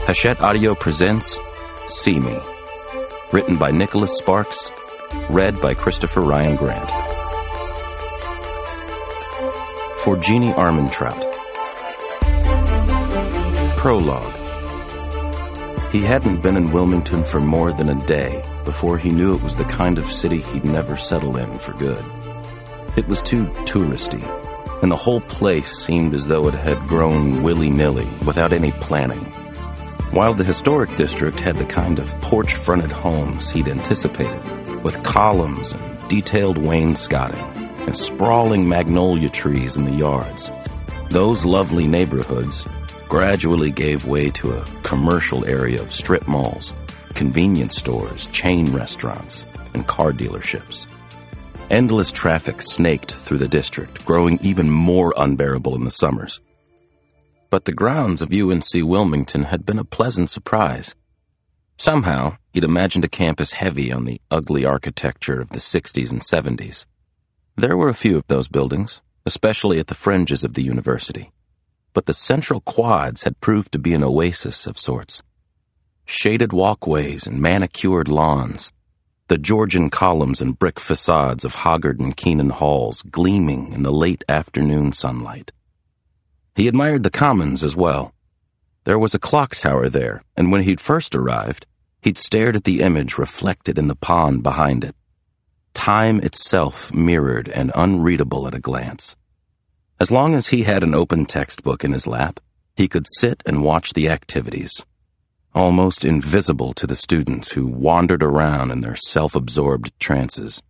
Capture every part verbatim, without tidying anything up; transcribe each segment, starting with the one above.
Hachette Audio presents See Me, written by Nicholas Sparks, read by Christopher Ryan Grant. For Jeannie Armentrout. Prologue. He hadn't been in Wilmington for more than a day before he knew it was the kind of city he'd never settle in for good. It was too touristy, and the whole place seemed as though it had grown willy-nilly without any planning. While the historic district had the kind of porch-fronted homes he'd anticipated, with columns and detailed wainscoting and sprawling magnolia trees in the yards, those lovely neighborhoods gradually gave way to a commercial area of strip malls, convenience stores, chain restaurants, and car dealerships. Endless traffic snaked through the district, growing even more unbearable in the summers. But the grounds of U N C Wilmington had been a pleasant surprise. Somehow, he'd imagined a campus heavy on the ugly architecture of the sixties and seventies. There were a few of those buildings, especially at the fringes of the university. But the central quads had proved to be an oasis of sorts. Shaded walkways and manicured lawns, the Georgian columns and brick facades of Hoggard and Keenan halls gleaming in the late afternoon sunlight. He admired the commons as well. There was a clock tower there, and when he'd first arrived, he'd stared at the image reflected in the pond behind it. Time itself mirrored and unreadable at a glance. As long as he had an open textbook in his lap, he could sit and watch the activities, almost invisible to the students who wandered around in their self-absorbed trances.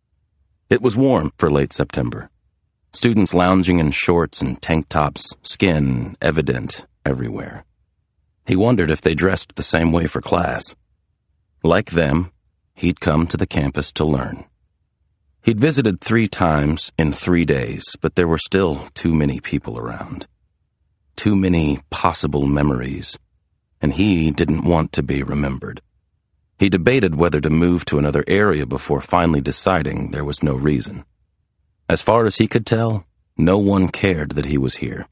It was warm for late September. Students lounging in shorts and tank tops, skin evident everywhere. He wondered if they dressed the same way for class. Like them, he'd come to the campus to learn. He'd visited three times in three days, but there were still too many people around. Too many possible memories, and he didn't want to be remembered. He debated whether to move to another area before finally deciding there was no reason. As far as he could tell, no one cared that he was here.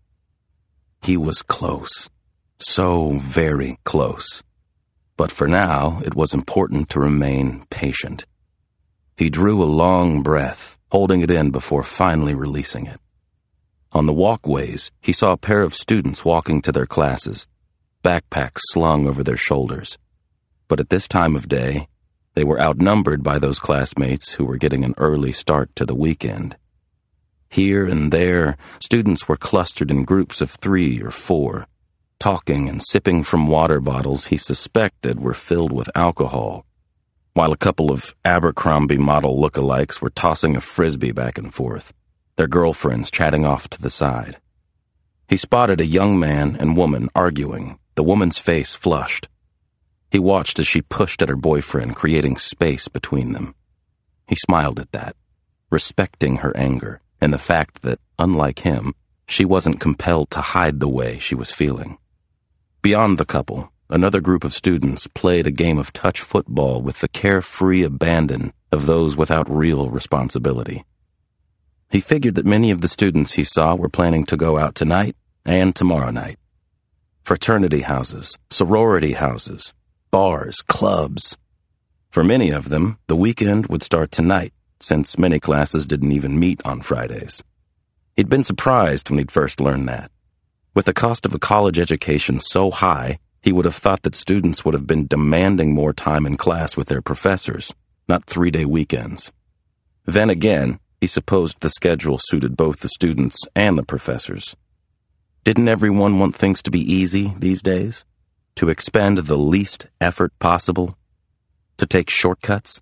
He was close. So very close. But for now, it was important to remain patient. He drew a long breath, holding it in before finally releasing it. On the walkways, he saw a pair of students walking to their classes, backpacks slung over their shoulders. But at this time of day, they were outnumbered by those classmates who were getting an early start to the weekend. Here and there, students were clustered in groups of three or four, talking and sipping from water bottles he suspected were filled with alcohol, while a couple of Abercrombie model lookalikes were tossing a frisbee back and forth, their girlfriends chatting off to the side. He spotted a young man and woman arguing, the woman's face flushed. He watched as she pushed at her boyfriend, creating space between them. He smiled at that, respecting her anger and the fact that, unlike him, she wasn't compelled to hide the way she was feeling. Beyond the couple, another group of students played a game of touch football with the carefree abandon of those without real responsibility. He figured that many of the students he saw were planning to go out tonight and tomorrow night. Fraternity houses, sorority houses, bars, clubs. For many of them, the weekend would start tonight, since many classes didn't even meet on Fridays. He'd been surprised when he'd first learned that. With the cost of a college education so high, he would have thought that students would have been demanding more time in class with their professors, not three-day weekends. Then again, he supposed the schedule suited both the students and the professors. Didn't everyone want things to be easy these days? To expend the least effort possible? To take shortcuts?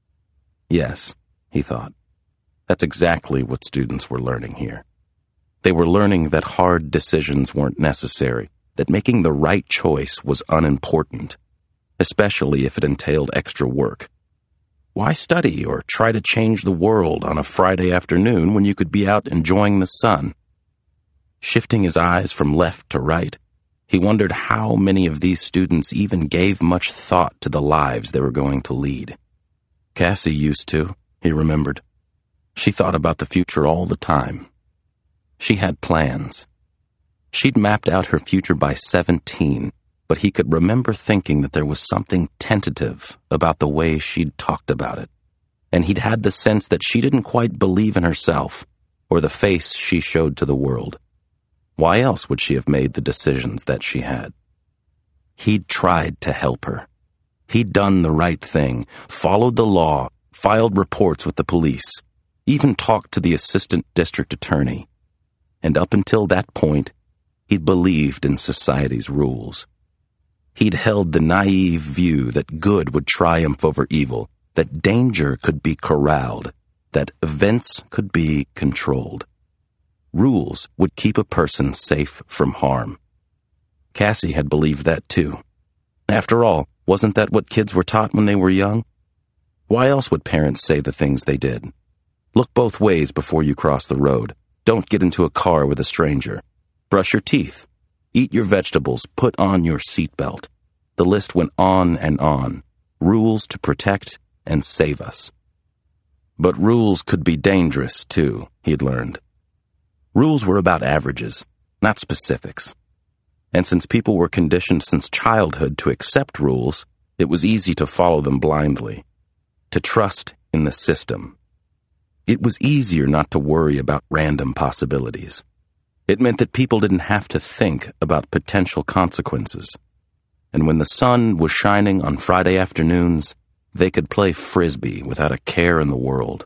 Yes, he thought. That's exactly what students were learning here. They were learning that hard decisions weren't necessary, that making the right choice was unimportant, especially if it entailed extra work. Why study or try to change the world on a Friday afternoon when you could be out enjoying the sun? Shifting his eyes from left to right, he wondered how many of these students even gave much thought to the lives they were going to lead. Cassie used to, he remembered. She thought about the future all the time. She had plans. She'd mapped out her future by seventeen, but he could remember thinking that there was something tentative about the way she'd talked about it, and he'd had the sense that she didn't quite believe in herself or the face she showed to the world. Why else would she have made the decisions that she had? He'd tried to help her. He'd done the right thing, followed the law, filed reports with the police, even talked to the assistant district attorney. And up until that point, he'd believed in society's rules. He'd held the naive view that good would triumph over evil, that danger could be corralled, that events could be controlled. Rules would keep a person safe from harm. Cassie had believed that too. After all, wasn't that what kids were taught when they were young? Why else would parents say the things they did? Look both ways before you cross the road. Don't get into a car with a stranger. Brush your teeth. Eat your vegetables. Put on your seatbelt. The list went on and on. Rules to protect and save us. But rules could be dangerous, too, he'd learned. Rules were about averages, not specifics. And since people were conditioned since childhood to accept rules, it was easy to follow them blindly, to trust in the system. It was easier not to worry about random possibilities. It meant that people didn't have to think about potential consequences. And when the sun was shining on Friday afternoons, they could play frisbee without a care in the world.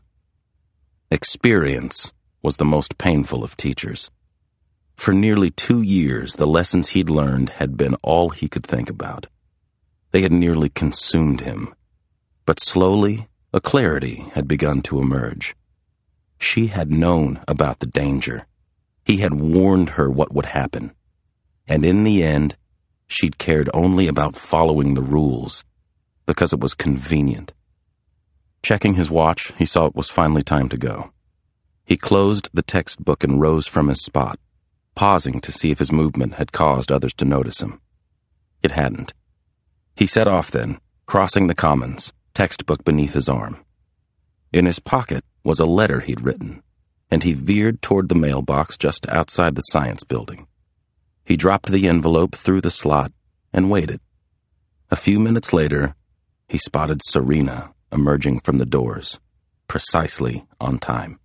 Experience was the most painful of teachers. For nearly two years, the lessons he'd learned had been all he could think about. They had nearly consumed him. But slowly, a clarity had begun to emerge. She had known about the danger. He had warned her what would happen. And in the end, she'd cared only about following the rules, because it was convenient. Checking his watch, he saw it was finally time to go. He closed the textbook and rose from his spot, pausing to see if his movement had caused others to notice him. It hadn't. He set off then, crossing the commons, textbook beneath his arm. In his pocket was a letter he'd written, and he veered toward the mailbox just outside the science building. He dropped the envelope through the slot and waited. A few minutes later, he spotted Serena emerging from the doors, precisely on time.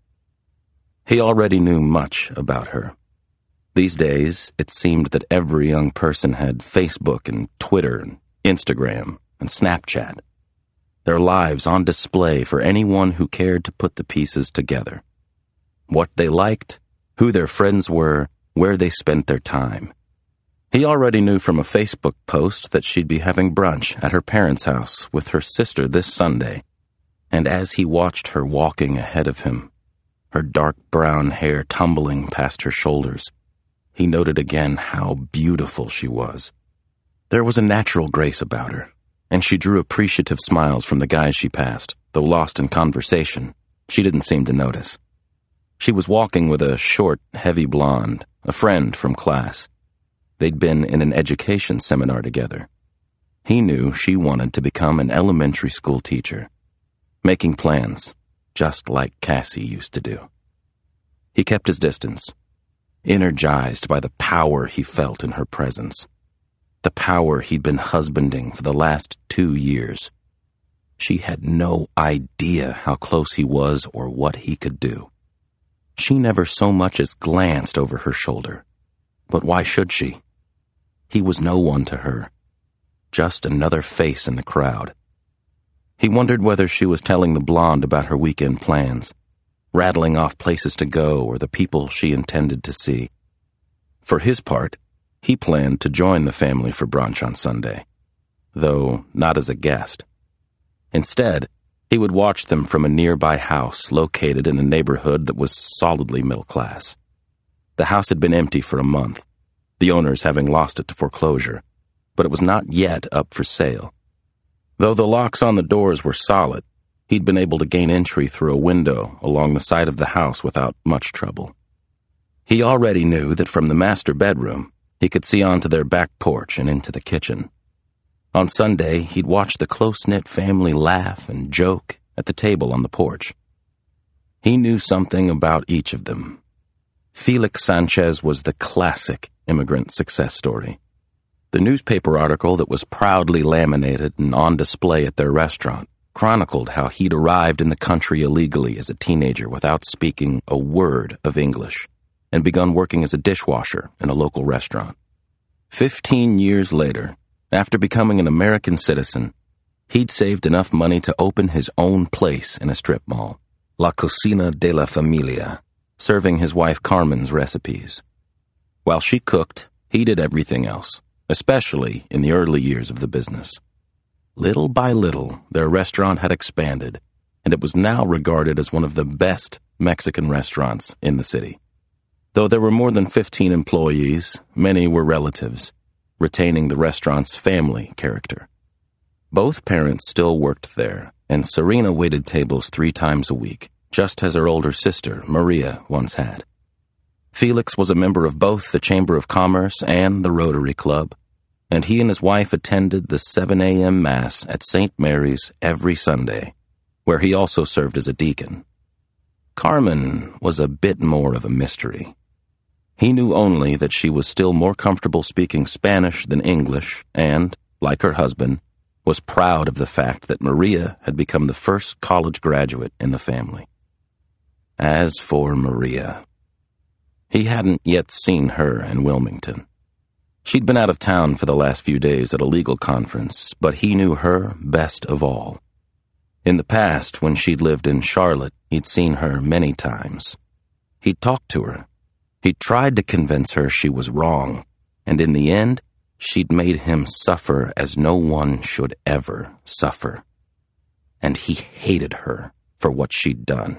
He already knew much about her. These days, it seemed that every young person had Facebook and Twitter and Instagram and Snapchat, their lives on display for anyone who cared to put the pieces together. What they liked, who their friends were, where they spent their time. He already knew from a Facebook post that she'd be having brunch at her parents' house with her sister this Sunday, and as he watched her walking ahead of him, her dark brown hair tumbling past her shoulders, he noted again how beautiful she was. There was a natural grace about her, and she drew appreciative smiles from the guys she passed, though lost in conversation, she didn't seem to notice. She was walking with a short, heavy blonde, a friend from class. They'd been in an education seminar together. He knew she wanted to become an elementary school teacher, making plans, just like Cassie used to do. He kept his distance, energized by the power he felt in her presence, the power he'd been husbanding for the last two years. She had no idea how close he was or what he could do. She never so much as glanced over her shoulder. But why should she? He was no one to her, just another face in the crowd. He wondered whether she was telling the blonde about her weekend plans, rattling off places to go or the people she intended to see. For his part, he planned to join the family for brunch on Sunday, though not as a guest. Instead, he would watch them from a nearby house located in a neighborhood that was solidly middle class. The house had been empty for a month, the owners having lost it to foreclosure, but it was not yet up for sale. Though the locks on the doors were solid, he'd been able to gain entry through a window along the side of the house without much trouble. He already knew that from the master bedroom, he could see onto their back porch and into the kitchen. On Sunday, he'd watch the close-knit family laugh and joke at the table on the porch. He knew something about each of them. Felix Sanchez was the classic immigrant success story. The newspaper article that was proudly laminated and on display at their restaurant chronicled how he'd arrived in the country illegally as a teenager without speaking a word of English and begun working as a dishwasher in a local restaurant. Fifteen years later, after becoming an American citizen, he'd saved enough money to open his own place in a strip mall, La Cocina de la Familia, serving his wife Carmen's recipes. While she cooked, he did everything else, especially in the early years of the business. Little by little, their restaurant had expanded, and it was now regarded as one of the best Mexican restaurants in the city. Though there were more than fifteen employees, many were relatives, retaining the restaurant's family character. Both parents still worked there, and Serena waited tables three times a week, just as her older sister, Maria, once had. Felix was a member of both the Chamber of Commerce and the Rotary Club, and he and his wife attended the seven a.m. Mass at Saint Mary's every Sunday, where he also served as a deacon. Carmen was a bit more of a mystery. He knew only that she was still more comfortable speaking Spanish than English and, like her husband, was proud of the fact that Maria had become the first college graduate in the family. As for Maria, he hadn't yet seen her in Wilmington. She'd been out of town for the last few days at a legal conference, but he knew her best of all. In the past, when she'd lived in Charlotte, he'd seen her many times. He'd talked to her. He'd tried to convince her she was wrong, and in the end, she'd made him suffer as no one should ever suffer. And he hated her for what she'd done.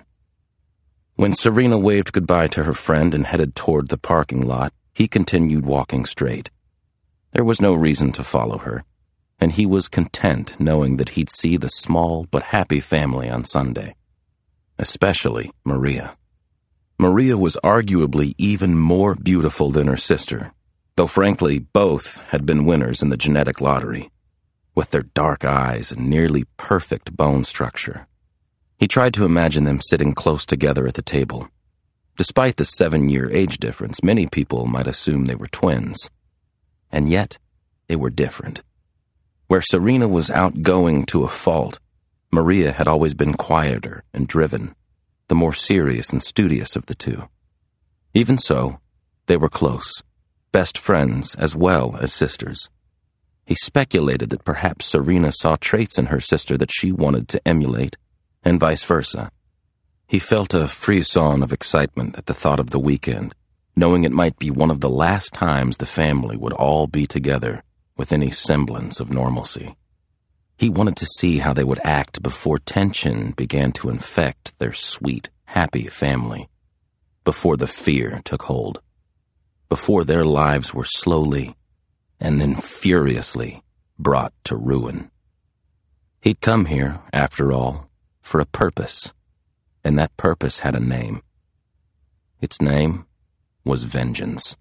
When Serena waved goodbye to her friend and headed toward the parking lot, he continued walking straight. There was no reason to follow her, and he was content knowing that he'd see the small but happy family on Sunday. Especially Maria. Maria was arguably even more beautiful than her sister, though frankly both had been winners in the genetic lottery, with their dark eyes and nearly perfect bone structure. He tried to imagine them sitting close together at the table. Despite the seven-year age difference, many people might assume they were twins. And yet, they were different. Where Serena was outgoing to a fault, Maria had always been quieter and driven, the more serious and studious of the two. Even so, they were close, best friends as well as sisters. He speculated that perhaps Serena saw traits in her sister that she wanted to emulate, and vice versa. He felt a frisson of excitement at the thought of the weekend, knowing it might be one of the last times the family would all be together with any semblance of normalcy. He wanted to see how they would act before tension began to infect their sweet, happy family, before the fear took hold, before their lives were slowly and then furiously brought to ruin. He'd come here, after all, for a purpose, and that purpose had a name. Its name was vengeance.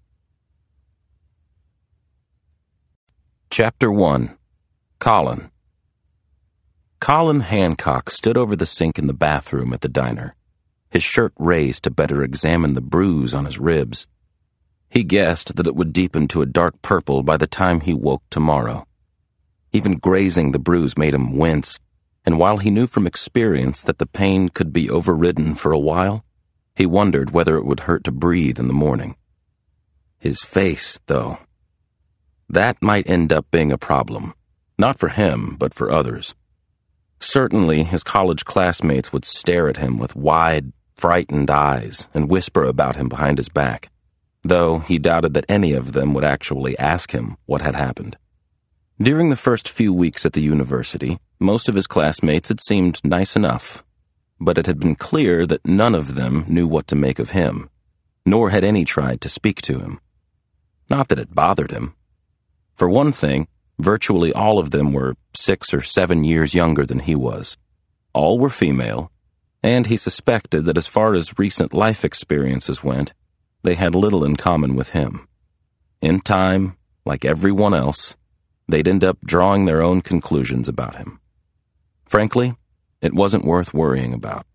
Chapter one. Colin. Colin Hancock stood over the sink in the bathroom at the diner, his shirt raised to better examine the bruise on his ribs. He guessed that it would deepen to a dark purple by the time he woke tomorrow. Even grazing the bruise made him wince, and while he knew from experience that the pain could be overridden for a while, he wondered whether it would hurt to breathe in the morning. His face, though, that might end up being a problem, not for him, but for others. Certainly, his college classmates would stare at him with wide, frightened eyes and whisper about him behind his back, though he doubted that any of them would actually ask him what had happened. During the first few weeks at the university, most of his classmates had seemed nice enough, but it had been clear that none of them knew what to make of him, nor had any tried to speak to him. Not that it bothered him. For one thing, virtually all of them were six or seven years younger than he was. All were female, and he suspected that as far as recent life experiences went, they had little in common with him. In time, like everyone else, they'd end up drawing their own conclusions about him. Frankly, it wasn't worth worrying about.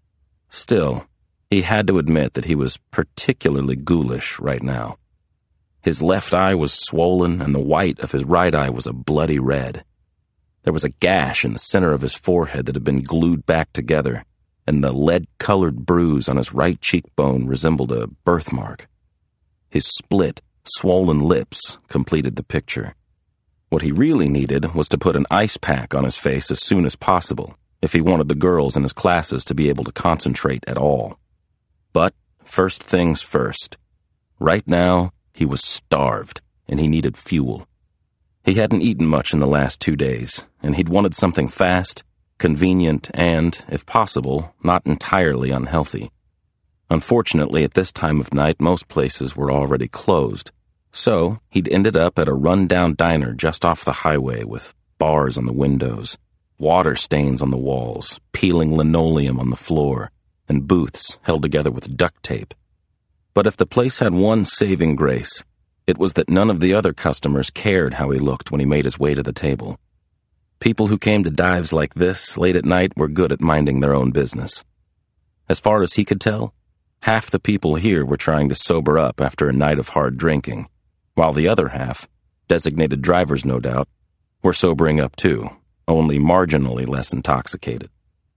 Still, he had to admit that he was particularly ghoulish right now. His left eye was swollen, and the white of his right eye was a bloody red. There was a gash in the center of his forehead that had been glued back together, and the lead-colored bruise on his right cheekbone resembled a birthmark. His split, swollen lips completed the picture. What he really needed was to put an ice pack on his face as soon as possible, if he wanted the girls in his classes to be able to concentrate at all. But first things first. Right now, he was starved, and he needed fuel. He hadn't eaten much in the last two days, and he'd wanted something fast, convenient, and, if possible, not entirely unhealthy. Unfortunately, at this time of night, most places were already closed, so he'd ended up at a run-down diner just off the highway with bars on the windows, water stains on the walls, peeling linoleum on the floor, and booths held together with duct tape. But if the place had one saving grace, it was that none of the other customers cared how he looked when he made his way to the table. People who came to dives like this late at night were good at minding their own business. As far as he could tell, half the people here were trying to sober up after a night of hard drinking, while the other half, designated drivers no doubt, were sobering up too, only marginally less intoxicated.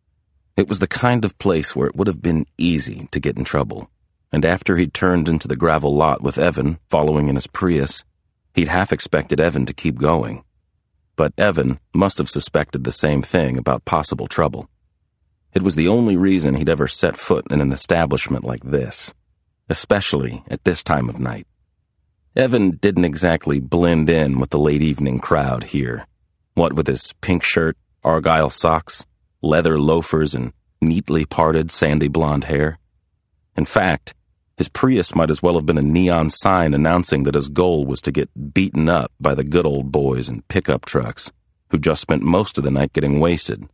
It was the kind of place where it would have been easy to get in trouble, and after he'd turned into the gravel lot with Evan following in his Prius, he'd half expected Evan to keep going. But Evan must have suspected the same thing about possible trouble. It was the only reason he'd ever set foot in an establishment like this, especially at this time of night. Evan didn't exactly blend in with the late evening crowd here, what with his pink shirt, argyle socks, leather loafers, and neatly parted sandy blonde hair. In fact, his Prius might as well have been a neon sign announcing that his goal was to get beaten up by the good old boys in pickup trucks, who just spent most of the night getting wasted.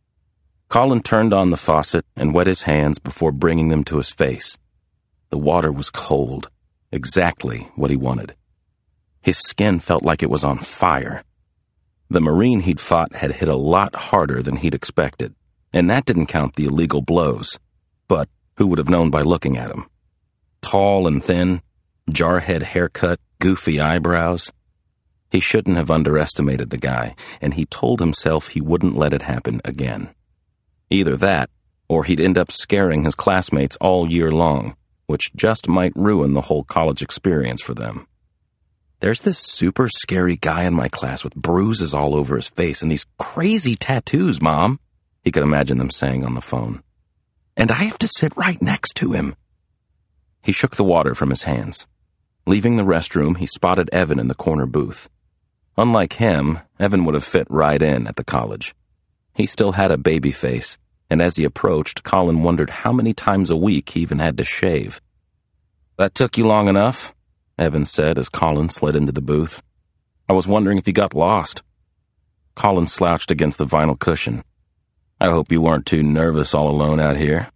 Colin turned on the faucet and wet his hands before bringing them to his face. The water was cold, exactly what he wanted. His skin felt like it was on fire. The Marine he'd fought had hit a lot harder than he'd expected, and that didn't count the illegal blows. But who would have known by looking at him? Tall and thin, jarhead haircut, goofy eyebrows. He shouldn't have underestimated the guy, and he told himself he wouldn't let it happen again. Either that, or he'd end up scaring his classmates all year long, which just might ruin the whole college experience for them. There's this super scary guy in my class with bruises all over his face and these crazy tattoos, Mom, he could imagine them saying on the phone. And I have to sit right next to him. He shook the water from his hands. Leaving the restroom, he spotted Evan in the corner booth. Unlike him, Evan would have fit right in at the college. He still had a baby face, and as he approached, Colin wondered how many times a week he even had to shave. "That took you long enough," Evan said as Colin slid into the booth. "I was wondering if you got lost." Colin slouched against the vinyl cushion. "I hope you weren't too nervous all alone out here."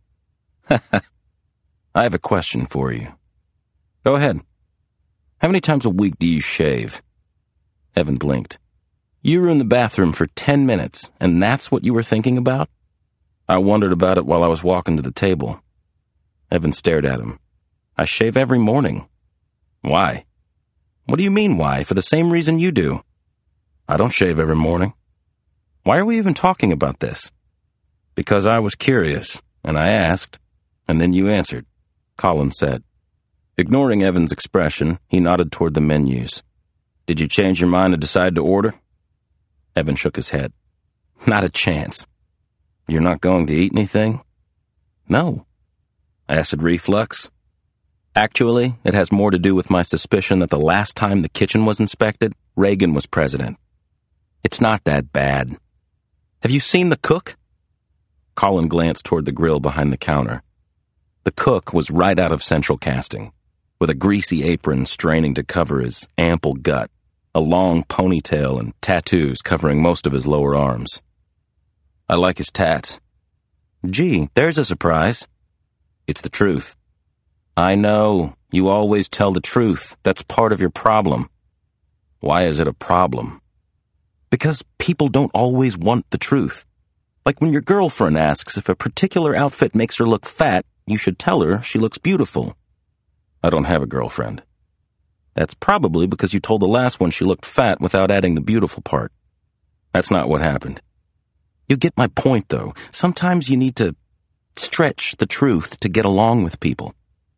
"I have a question for you." "Go ahead. How many times a week do you shave?" Evan blinked. "You were in the bathroom for ten minutes, and that's what you were thinking about?" "I wondered about it while I was walking to the table." Evan stared at him. "I shave every morning." "Why?" "What do you mean, why? For the same reason you do." "I don't shave every morning." "Why are we even talking about this?" "Because I was curious, and I asked, and then you answered," Colin said. Ignoring Evan's expression, he nodded toward the menus. "Did you change your mind and decide to order?" Evan shook his head. "Not a chance." "You're not going to eat anything?" "No." "Acid reflux?" "Actually, it has more to do with my suspicion that the last time the kitchen was inspected, Reagan was president. It's not that bad." "Have you seen the cook?" Colin glanced toward the grill behind the counter. The cook was right out of central casting, with a greasy apron straining to cover his ample gut, a long ponytail and tattoos covering most of his lower arms. "I like his tats." "Gee, there's a surprise." "It's the truth." "I know. You always tell the truth. That's part of your problem." "Why is it a problem?" "Because people don't always want the truth. Like when your girlfriend asks if a particular outfit makes her look fat, you should tell her she looks beautiful." "I don't have a girlfriend." That's probably because you told the last one she looked fat without adding the beautiful part. That's not what happened. You get my point, though. Sometimes you need to stretch the truth to get along with people.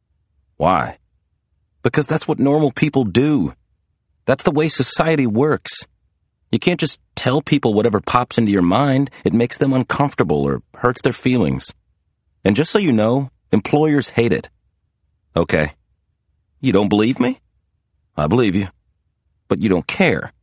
Why? Because that's what normal people do. That's the way society works. You can't just tell people whatever pops into your mind. It makes them uncomfortable or hurts their feelings. And just so you know, employers hate it. Okay. You don't believe me? I believe you. But you don't care.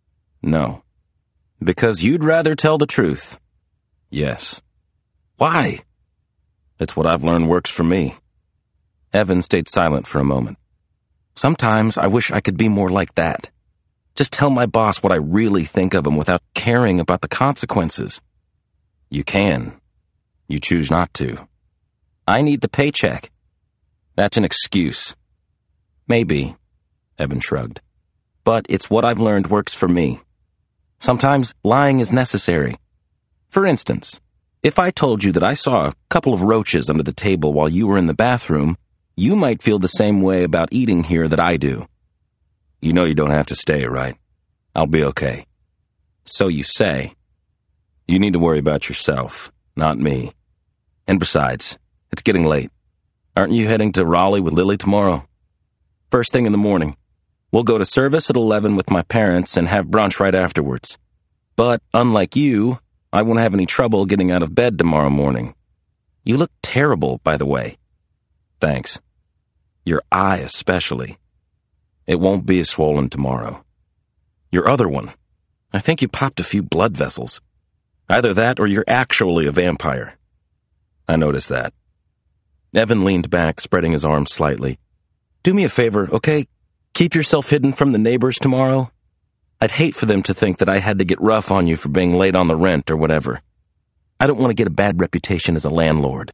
No. Because you'd rather tell the truth. Yes. Why? It's what I've learned works for me. Evan stayed silent for a moment. Sometimes I wish I could be more like that. Just tell my boss what I really think of him without caring about the consequences. You can. You choose not to. I need the paycheck. That's an excuse. Maybe, Evan shrugged. But it's what I've learned works for me. Sometimes lying is necessary. For instance, if I told you that I saw a couple of roaches under the table while you were in the bathroom, you might feel the same way about eating here that I do. You know you don't have to stay, right? I'll be okay. So you say. You need to worry about yourself, not me. And besides, it's getting late. Aren't you heading to Raleigh with Lily tomorrow? First thing in the morning. We'll go to service at eleven with my parents and have brunch right afterwards. But, unlike you, I won't have any trouble getting out of bed tomorrow morning. You look terrible, by the way. Thanks. Your eye especially. It won't be as swollen tomorrow. Your other one. I think you popped a few blood vessels. Either that or you're actually a vampire. I noticed that. Evan leaned back, spreading his arms slightly. Do me a favor, okay? Keep yourself hidden from the neighbors tomorrow. I'd hate for them to think that I had to get rough on you for being late on the rent or whatever. I don't want to get a bad reputation as a landlord.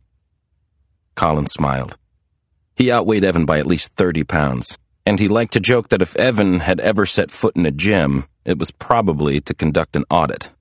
Colin smiled. He outweighed Evan by at least thirty pounds, and he liked to joke that if Evan had ever set foot in a gym, it was probably to conduct an audit.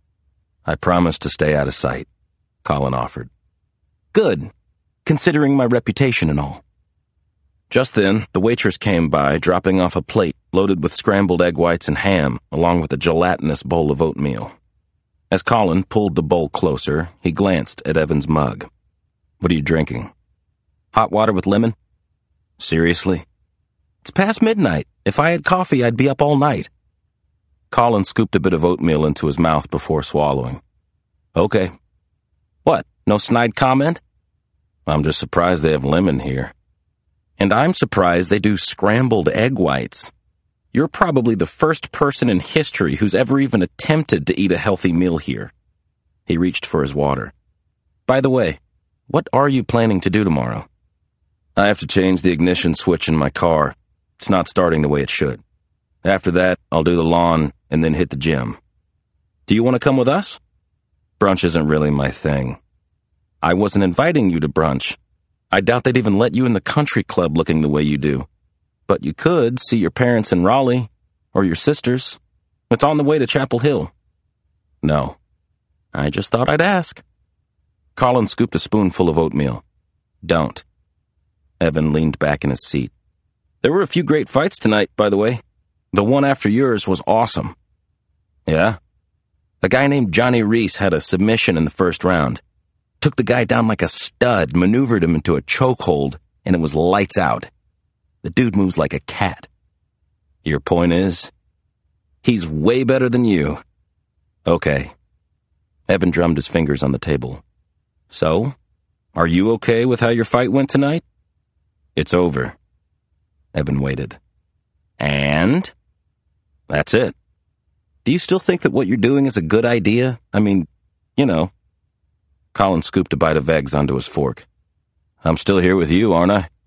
I promise to stay out of sight, Colin offered. Good, considering my reputation and all. Just then, the waitress came by, dropping off a plate loaded with scrambled egg whites and ham, along with a gelatinous bowl of oatmeal. As Colin pulled the bowl closer, he glanced at Evan's mug. What are you drinking? Hot water with lemon? Seriously? It's past midnight. If I had coffee, I'd be up all night. Colin scooped a bit of oatmeal into his mouth before swallowing. Okay. What, no snide comment? I'm just surprised they have lemon here. And I'm surprised they do scrambled egg whites. You're probably the first person in history who's ever even attempted to eat a healthy meal here. He reached for his water. By the way, what are you planning to do tomorrow? I have to change the ignition switch in my car. It's not starting the way it should. After that, I'll do the lawn and then hit the gym. Do you want to come with us? Brunch isn't really my thing. I wasn't inviting you to brunch. I doubt they'd even let you in the country club looking the way you do. But you could see your parents in Raleigh, or your sisters. It's on the way to Chapel Hill. No. I just thought I'd ask. Colin scooped a spoonful of oatmeal. Don't. Evan leaned back in his seat. There were a few great fights tonight, by the way. The one after yours was awesome. Yeah? A guy named Johnny Reese had a submission in the first round. Took the guy down like a stud, maneuvered him into a chokehold, and it was lights out. The dude moves like a cat. Your point is? He's way better than you. Okay. Evan drummed his fingers on the table. So, are you okay with how your fight went tonight? It's over. Evan waited. And? That's it. Do you still think that what you're doing is a good idea? I mean, you know. Colin scooped a bite of eggs onto his fork. I'm still here with you, aren't I?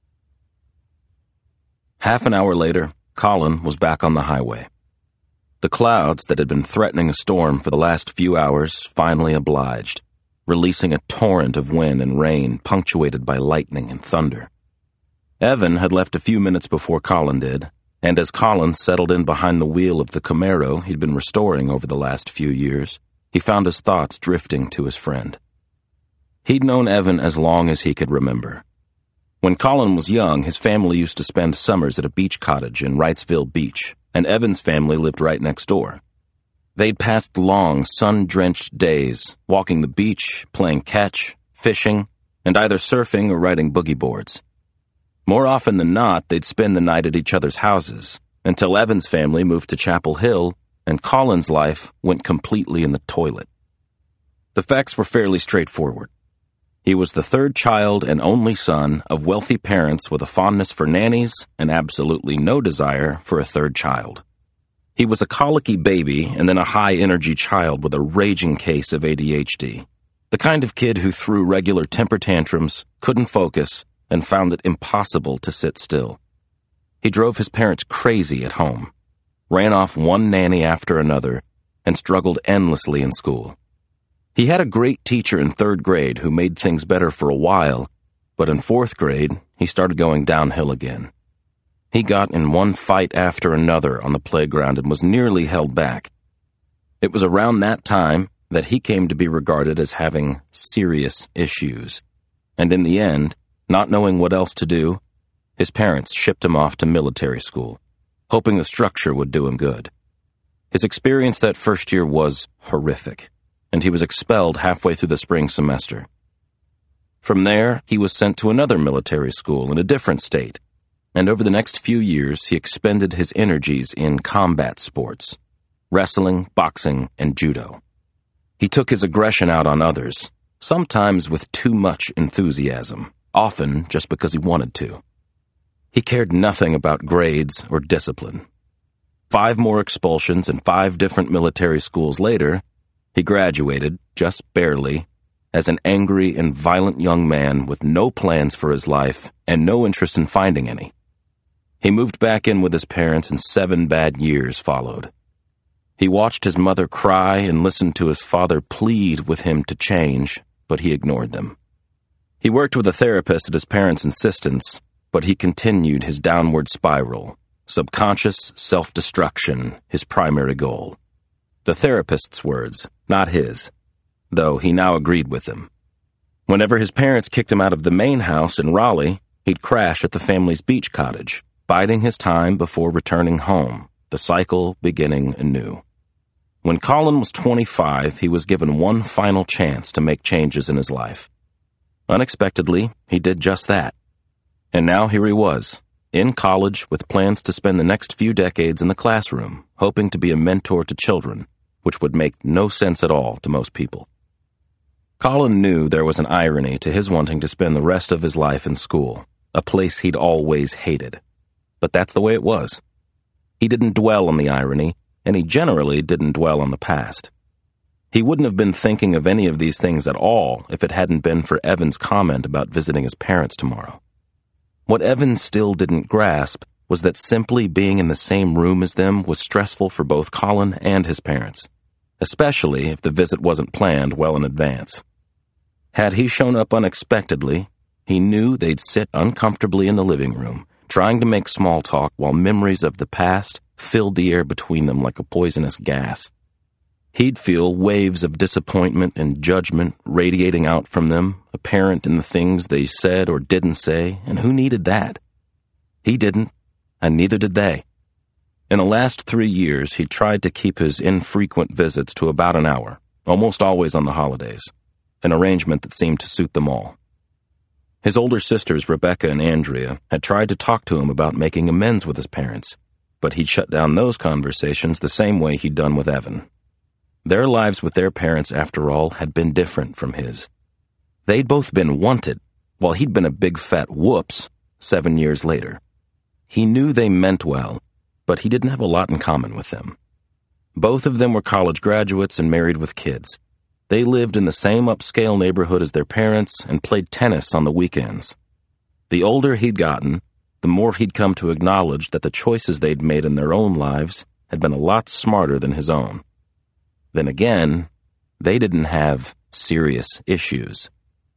Half an hour later, Colin was back on the highway. The clouds that had been threatening a storm for the last few hours finally obliged, releasing a torrent of wind and rain punctuated by lightning and thunder. Evan had left a few minutes before Colin did, and as Colin settled in behind the wheel of the Camaro he'd been restoring over the last few years, he found his thoughts drifting to his friend. He'd known Evan as long as he could remember. When Colin was young, his family used to spend summers at a beach cottage in Wrightsville Beach, and Evan's family lived right next door. They'd passed long, sun-drenched days, walking the beach, playing catch, fishing, and either surfing or riding boogie boards. More often than not, they'd spend the night at each other's houses, until Evan's family moved to Chapel Hill, and Colin's life went completely in the toilet. The facts were fairly straightforward. He was the third child and only son of wealthy parents with a fondness for nannies and absolutely no desire for a third child. He was a colicky baby and then a high-energy child with a raging case of A D H D, the kind of kid who threw regular temper tantrums, couldn't focus, and found it impossible to sit still. He drove his parents crazy at home, ran off one nanny after another, and struggled endlessly in school. He had a great teacher in third grade who made things better for a while, but in fourth grade, he started going downhill again. He got in one fight after another on the playground and was nearly held back. It was around that time that he came to be regarded as having serious issues, and in the end, not knowing what else to do, his parents shipped him off to military school, hoping the structure would do him good. His experience that first year was horrific, and he was expelled halfway through the spring semester. From there, he was sent to another military school in a different state, and over the next few years he expended his energies in combat sports, wrestling, boxing, and judo. He took his aggression out on others, sometimes with too much enthusiasm, often just because he wanted to. He cared nothing about grades or discipline. Five more expulsions and five different military schools later, he graduated, just barely, as an angry and violent young man with no plans for his life and no interest in finding any. He moved back in with his parents and seven bad years followed. He watched his mother cry and listened to his father plead with him to change, but he ignored them. He worked with a therapist at his parents' insistence, but he continued his downward spiral, subconscious self-destruction, his primary goal. The therapist's words, not his, though he now agreed with them. Whenever his parents kicked him out of the main house in Raleigh, he'd crash at the family's beach cottage, biding his time before returning home, the cycle beginning anew. When Colin was twenty-five, he was given one final chance to make changes in his life. Unexpectedly, he did just that. And now here he was, in college with plans to spend the next few decades in the classroom, hoping to be a mentor to children, which would make no sense at all to most people. Colin knew there was an irony to his wanting to spend the rest of his life in school, a place he'd always hated. But that's the way it was. He didn't dwell on the irony, and he generally didn't dwell on the past. He wouldn't have been thinking of any of these things at all if it hadn't been for Evan's comment about visiting his parents tomorrow. What Evan still didn't grasp was that simply being in the same room as them was stressful for both Colin and his parents, especially if the visit wasn't planned well in advance. Had he shown up unexpectedly, he knew they'd sit uncomfortably in the living room, trying to make small talk while memories of the past filled the air between them like a poisonous gas. He'd feel waves of disappointment and judgment radiating out from them, apparent in the things they said or didn't say, and who needed that? He didn't, and neither did they. In the last three years, he tried to keep his infrequent visits to about an hour, almost always on the holidays, an arrangement that seemed to suit them all. His older sisters, Rebecca and Andrea, had tried to talk to him about making amends with his parents, but he'd shut down those conversations the same way he'd done with Evan. Their lives with their parents, after all, had been different from his. They'd both been wanted, while he'd been a big fat whoops seven years later. He knew they meant well, but he didn't have a lot in common with them. Both of them were college graduates and married with kids. They lived in the same upscale neighborhood as their parents and played tennis on the weekends. The older he'd gotten, the more he'd come to acknowledge that the choices they'd made in their own lives had been a lot smarter than his own. Then again, they didn't have serious issues.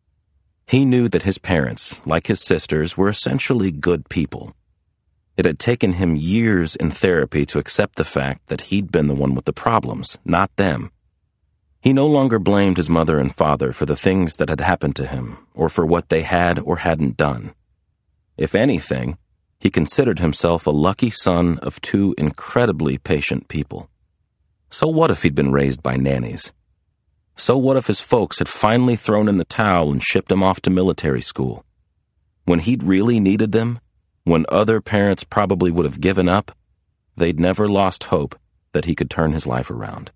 He knew that his parents, like his sisters, were essentially good people. It had taken him years in therapy to accept the fact that he'd been the one with the problems, not them. He no longer blamed his mother and father for the things that had happened to him, or for what they had or hadn't done. If anything, he considered himself a lucky son of two incredibly patient people. So what if he'd been raised by nannies? So what if his folks had finally thrown in the towel and shipped him off to military school? When he'd really needed them, when other parents probably would have given up, they'd never lost hope that he could turn his life around.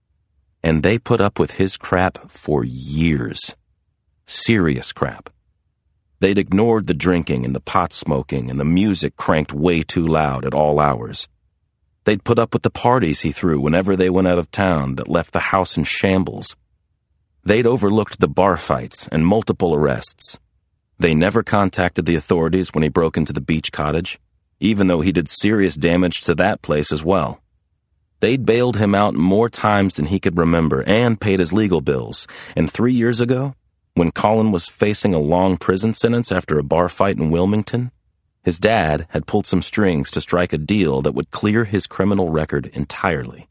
And they put up with his crap for years. Serious crap. They'd ignored the drinking and the pot smoking and the music cranked way too loud at all hours. They'd put up with the parties he threw whenever they went out of town that left the house in shambles. They'd overlooked the bar fights and multiple arrests. They never contacted the authorities when he broke into the beach cottage, even though he did serious damage to that place as well. They'd bailed him out more times than he could remember and paid his legal bills. And three years ago, when Colin was facing a long prison sentence after a bar fight in Wilmington, his dad had pulled some strings to strike a deal that would clear his criminal record entirely.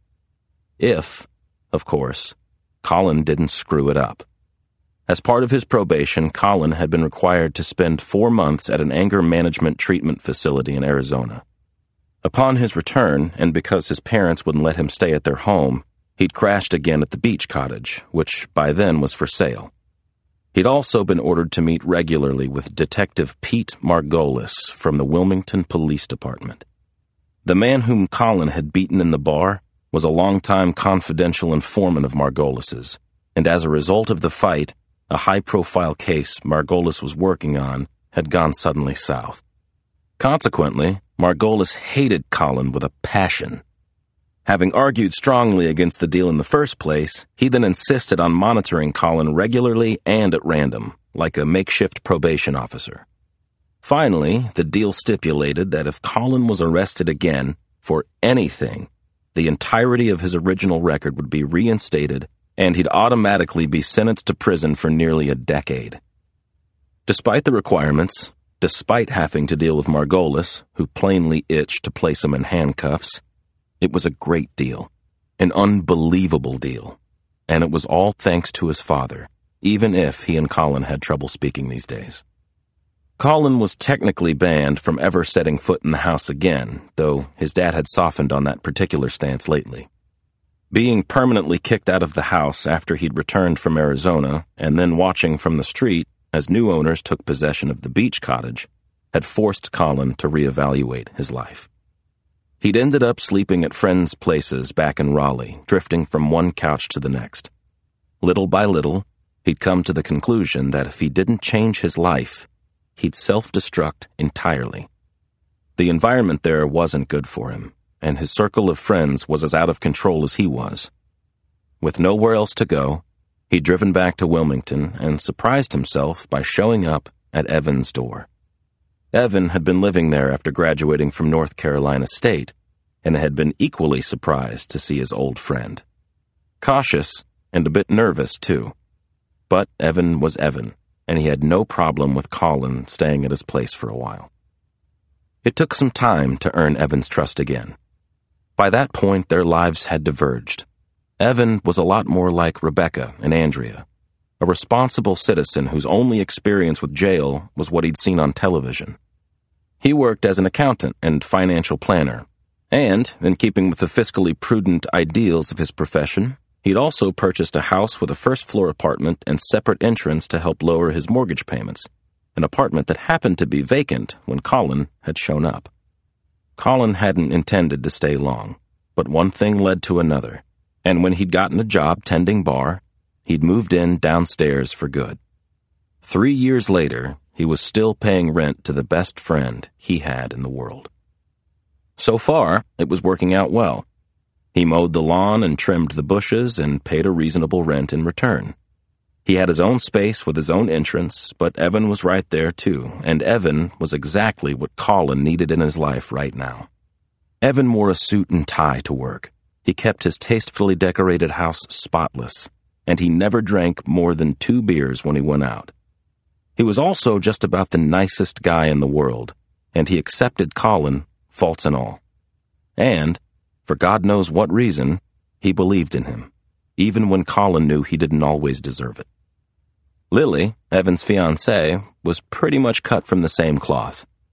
If, of course, Colin didn't screw it up. As part of his probation, Colin had been required to spend four months at an anger management treatment facility in Arizona. Upon his return, and because his parents wouldn't let him stay at their home, he'd crashed again at the beach cottage, which by then was for sale. He'd also been ordered to meet regularly with Detective Pete Margolis from the Wilmington Police Department. The man whom Colin had beaten in the bar was a longtime confidential informant of Margolis's, and as a result of the fight, a high-profile case Margolis was working on had gone suddenly south. Consequently, Margolis hated Colin with a passion. Having argued strongly against the deal in the first place, he then insisted on monitoring Colin regularly and at random, like a makeshift probation officer. Finally, the deal stipulated that if Colin was arrested again for anything, the entirety of his original record would be reinstated and he'd automatically be sentenced to prison for nearly a decade. Despite the requirements, despite having to deal with Margolis, who plainly itched to place him in handcuffs, it was a great deal, an unbelievable deal, and it was all thanks to his father, even if he and Colin had trouble speaking these days. Colin was technically banned from ever setting foot in the house again, though his dad had softened on that particular stance lately. Being permanently kicked out of the house after he'd returned from Arizona, and then watching from the street as new owners took possession of the beach cottage, had forced Colin to reevaluate his life. He'd ended up sleeping at friends' places back in Raleigh, drifting from one couch to the next. Little by little, he'd come to the conclusion that if he didn't change his life, he'd self-destruct entirely. The environment there wasn't good for him, and his circle of friends was as out of control as he was. With nowhere else to go, he'd driven back to Wilmington and surprised himself by showing up at Evan's door. Evan had been living there after graduating from North Carolina State, and had been equally surprised to see his old friend. Cautious, and a bit nervous, too. But Evan was Evan, and he had no problem with Colin staying at his place for a while. It took some time to earn Evan's trust again. By that point, their lives had diverged. Evan was a lot more like Rebecca and Andrea, a responsible citizen whose only experience with jail was what he'd seen on television. He worked as an accountant and financial planner, and, in keeping with the fiscally prudent ideals of his profession, he'd also purchased a house with a first-floor apartment and separate entrance to help lower his mortgage payments, an apartment that happened to be vacant when Colin had shown up. Colin hadn't intended to stay long, but one thing led to another, and when he'd gotten a job tending bar, he'd moved in downstairs for good. Three years later, he was still paying rent to the best friend he had in the world. So far, it was working out well. He mowed the lawn and trimmed the bushes and paid a reasonable rent in return. He had his own space with his own entrance, but Evan was right there too, and Evan was exactly what Colin needed in his life right now. Evan wore a suit and tie to work. He kept his tastefully decorated house spotless, and he never drank more than two beers when he went out. He was also just about the nicest guy in the world, and he accepted Colin, faults and all. And, for God knows what reason, he believed in him, even when Colin knew he didn't always deserve it. Lily, Evan's fiancée, was pretty much cut from the same cloth.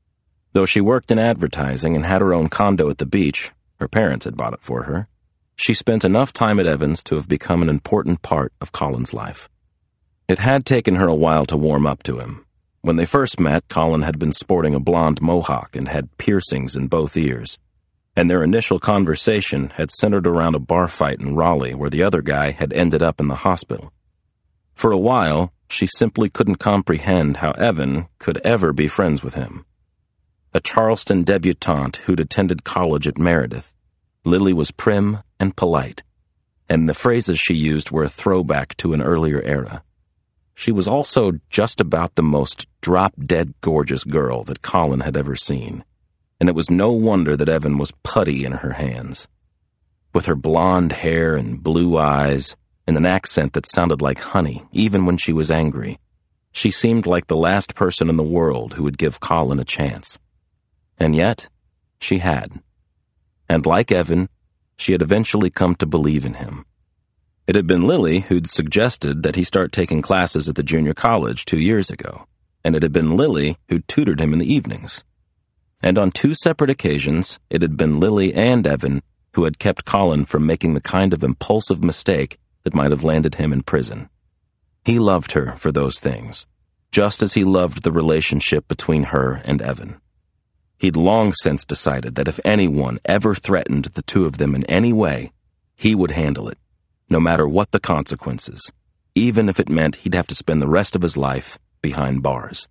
Though she worked in advertising and had her own condo at the beach, her parents had bought it for her, she spent enough time at Evans to have become an important part of Colin's life. It had taken her a while to warm up to him. When they first met, Colin had been sporting a blonde mohawk and had piercings in both ears, and their initial conversation had centered around a bar fight in Raleigh where the other guy had ended up in the hospital. For a while, she simply couldn't comprehend how Evan could ever be friends with him. A Charleston debutante who'd attended college at Meredith, Lily was prim and polite, and the phrases she used were a throwback to an earlier era. She was also just about the most drop-dead gorgeous girl that Colin had ever seen, and it was no wonder that Evan was putty in her hands. With her blonde hair and blue eyes, and an accent that sounded like honey, even when she was angry, she seemed like the last person in the world who would give Colin a chance. And yet, she had. And like Evan, she had eventually come to believe in him. It had been Lily who'd suggested that he start taking classes at the junior college two years ago, and it had been Lily who'd tutored him in the evenings. And on two separate occasions, it had been Lily and Evan who had kept Colin from making the kind of impulsive mistake that might have landed him in prison. He loved her for those things, just as he loved the relationship between her and Evan. He'd long since decided that if anyone ever threatened the two of them in any way, he would handle it, no matter what the consequences, even if it meant he'd have to spend the rest of his life behind bars.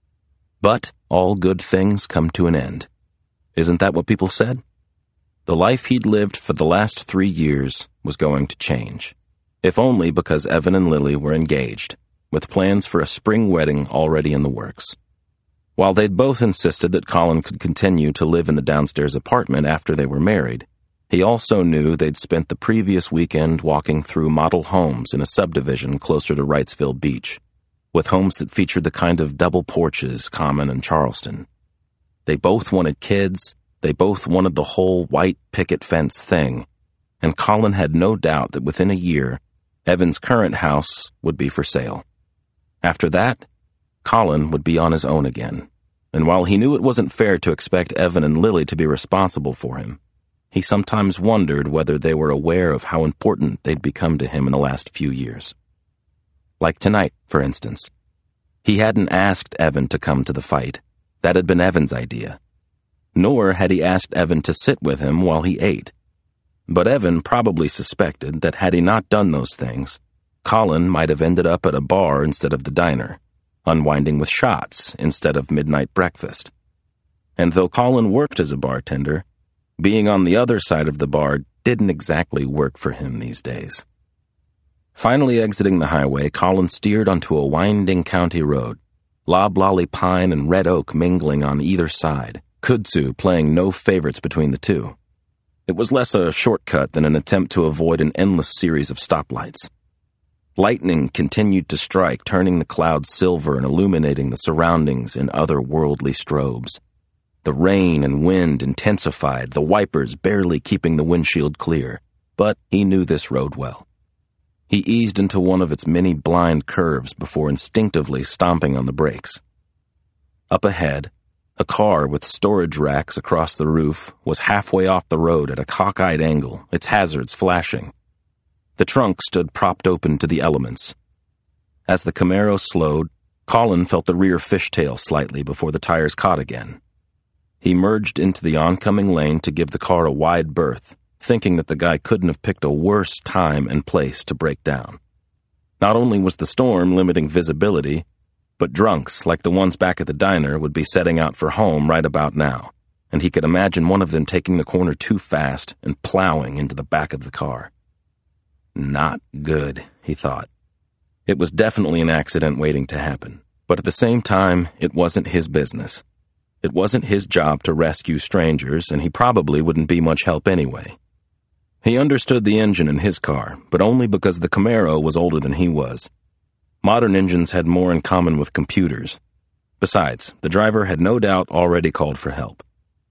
But all good things come to an end. Isn't that what people said? The life he'd lived for the last three years was going to change, if only because Evan and Lily were engaged, with plans for a spring wedding already in the works. While they'd both insisted that Colin could continue to live in the downstairs apartment after they were married, he also knew they'd spent the previous weekend walking through model homes in a subdivision closer to Wrightsville Beach, with homes that featured the kind of double porches common in Charleston. They both wanted kids, they both wanted the whole white picket fence thing, and Colin had no doubt that within a year, Evan's current house would be for sale. After that, Colin would be on his own again, and while he knew it wasn't fair to expect Evan and Lily to be responsible for him, he sometimes wondered whether they were aware of how important they'd become to him in the last few years. Like tonight, for instance. He hadn't asked Evan to come to the fight. That had been Evan's idea. Nor had he asked Evan to sit with him while he ate. But Evan probably suspected that had he not done those things, Colin might have ended up at a bar instead of the diner, unwinding with shots instead of midnight breakfast. And though Colin worked as a bartender, being on the other side of the bar didn't exactly work for him these days. Finally exiting the highway, Colin steered onto a winding county road, loblolly pine and red oak mingling on either side, kudzu playing no favorites between the two. It was less a shortcut than an attempt to avoid an endless series of stoplights. Lightning continued to strike, turning the clouds silver and illuminating the surroundings in otherworldly strobes. The rain and wind intensified, the wipers barely keeping the windshield clear, but he knew this road well. He eased into one of its many blind curves before instinctively stomping on the brakes. Up ahead, a car with storage racks across the roof was halfway off the road at a cockeyed angle, its hazards flashing. The trunk stood propped open to the elements. As the Camaro slowed, Colin felt the rear fishtail slightly before the tires caught again. He merged into the oncoming lane to give the car a wide berth, thinking that the guy couldn't have picked a worse time and place to break down. Not only was the storm limiting visibility, but drunks like the ones back at the diner would be setting out for home right about now, and he could imagine one of them taking the corner too fast and plowing into the back of the car. Not good, he thought. It was definitely an accident waiting to happen, but at the same time, it wasn't his business. It wasn't his job to rescue strangers, and he probably wouldn't be much help anyway. He understood the engine in his car, but only because the Camaro was older than he was. Modern engines had more in common with computers. Besides, the driver had no doubt already called for help.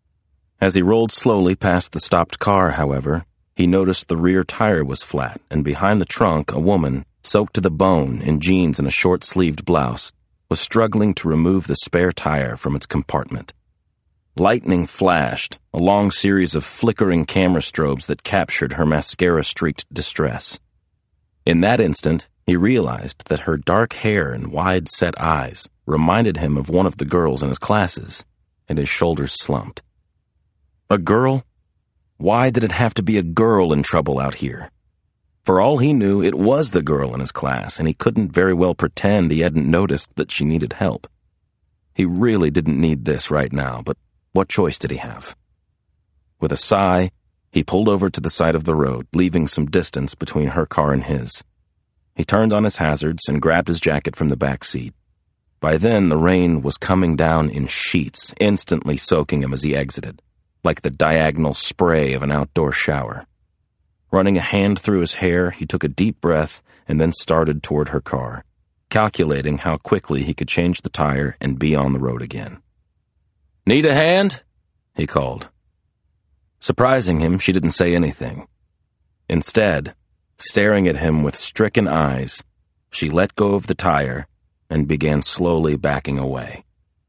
As he rolled slowly past the stopped car, however, he noticed the rear tire was flat, and behind the trunk, a woman, soaked to the bone in jeans and a short-sleeved blouse, was struggling to remove the spare tire from its compartment. Lightning flashed, a long series of flickering camera strobes that captured her mascara-streaked distress. In that instant, he realized that her dark hair and wide-set eyes reminded him of one of the girls in his classes, and his shoulders slumped. A girl? Why did it have to be a girl in trouble out here? For all he knew, it was the girl in his class, and he couldn't very well pretend he hadn't noticed that she needed help. He really didn't need this right now, but what choice did he have? With a sigh, he pulled over to the side of the road, leaving some distance between her car and his. He turned on his hazards and grabbed his jacket from the back seat. By then, the rain was coming down in sheets, instantly soaking him as he exited, like the diagonal spray of an outdoor shower. Running a hand through his hair, he took a deep breath and then started toward her car, calculating how quickly he could change the tire and be on the road again. "Need a hand?" he called. Surprising him, she didn't say anything. Instead, staring at him with stricken eyes, she let go of the tire and began slowly backing away.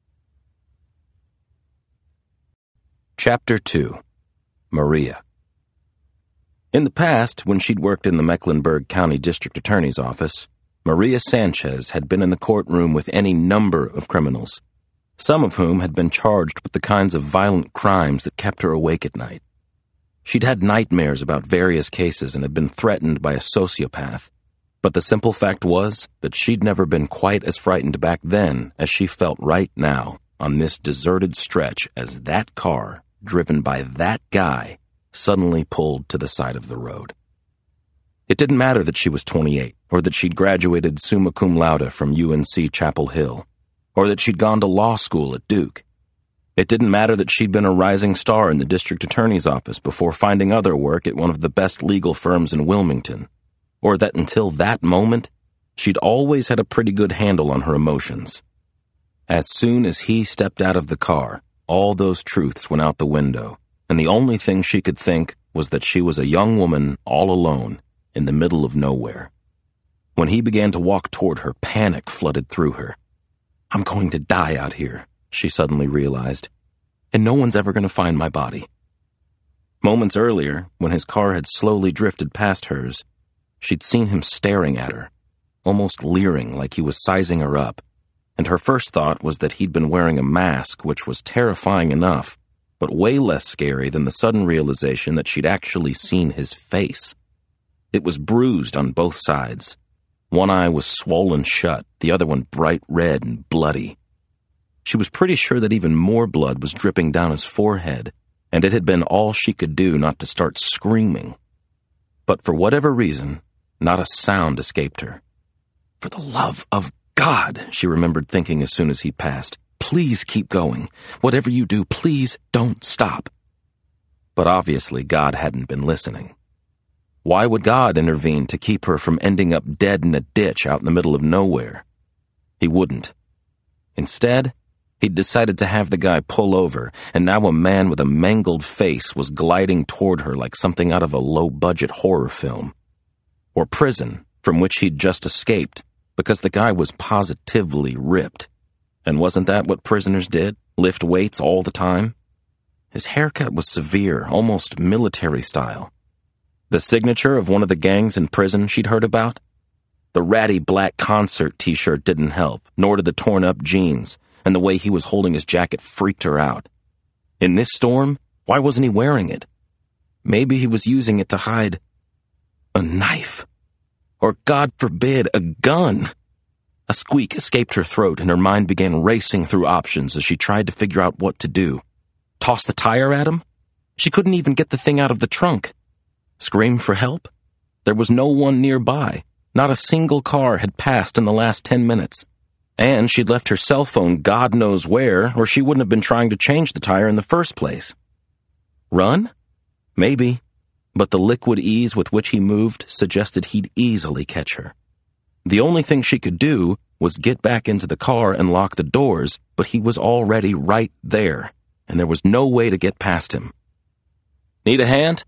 Chapter two. Maria. In the past, when she'd worked in the Mecklenburg County District Attorney's office, Maria Sanchez had been in the courtroom with any number of criminals, some of whom had been charged with the kinds of violent crimes that kept her awake at night. She'd had nightmares about various cases and had been threatened by a sociopath, but the simple fact was that she'd never been quite as frightened back then as she felt right now on this deserted stretch as that car, driven by that guy, suddenly pulled to the side of the road. It didn't matter that she was twenty-eight, or that she'd graduated summa cum laude from U N C Chapel Hill, or that she'd gone to law school at Duke. It didn't matter that she'd been a rising star in the district attorney's office before finding other work at one of the best legal firms in Wilmington, or that until that moment, she'd always had a pretty good handle on her emotions. As soon as he stepped out of the car, all those truths went out the window, and the only thing she could think was that she was a young woman all alone in the middle of nowhere. When he began to walk toward her, panic flooded through her. "I'm going to die out here," she suddenly realized, "and no one's ever going to find my body." Moments earlier, when his car had slowly drifted past hers, she'd seen him staring at her, almost leering like he was sizing her up, and her first thought was that he'd been wearing a mask, which was terrifying enough, but way less scary than the sudden realization that she'd actually seen his face. It was bruised on both sides. One eye was swollen shut, the other one bright red and bloody. She was pretty sure that even more blood was dripping down his forehead, and it had been all she could do not to start screaming. But for whatever reason, not a sound escaped her. "For the love of God," she remembered thinking as soon as he passed, "please keep going. Whatever you do, please don't stop." But obviously God hadn't been listening. Why would God intervene to keep her from ending up dead in a ditch out in the middle of nowhere? He wouldn't. Instead, he'd decided to have the guy pull over, and now a man with a mangled face was gliding toward her like something out of a low-budget horror film. Or prison, from which he'd just escaped, because the guy was positively ripped. And wasn't that what prisoners did? Lift weights all the time? His haircut was severe, almost military style. The signature of one of the gangs in prison she'd heard about? The ratty black concert t-shirt didn't help, nor did the torn-up jeans, and the way he was holding his jacket freaked her out. In this storm, why wasn't he wearing it? Maybe he was using it to hide a knife. Or, God forbid, a gun. A squeak escaped her throat, and her mind began racing through options as she tried to figure out what to do. Toss the tire at him? She couldn't even get the thing out of the trunk. Scream for help? There was no one nearby. Not a single car had passed in the last ten minutes. And she'd left her cell phone God knows where, or she wouldn't have been trying to change the tire in the first place. Run? Maybe. But the liquid ease with which he moved suggested he'd easily catch her. The only thing she could do was get back into the car and lock the doors, but he was already right there, and there was no way to get past him. "Need a hand?"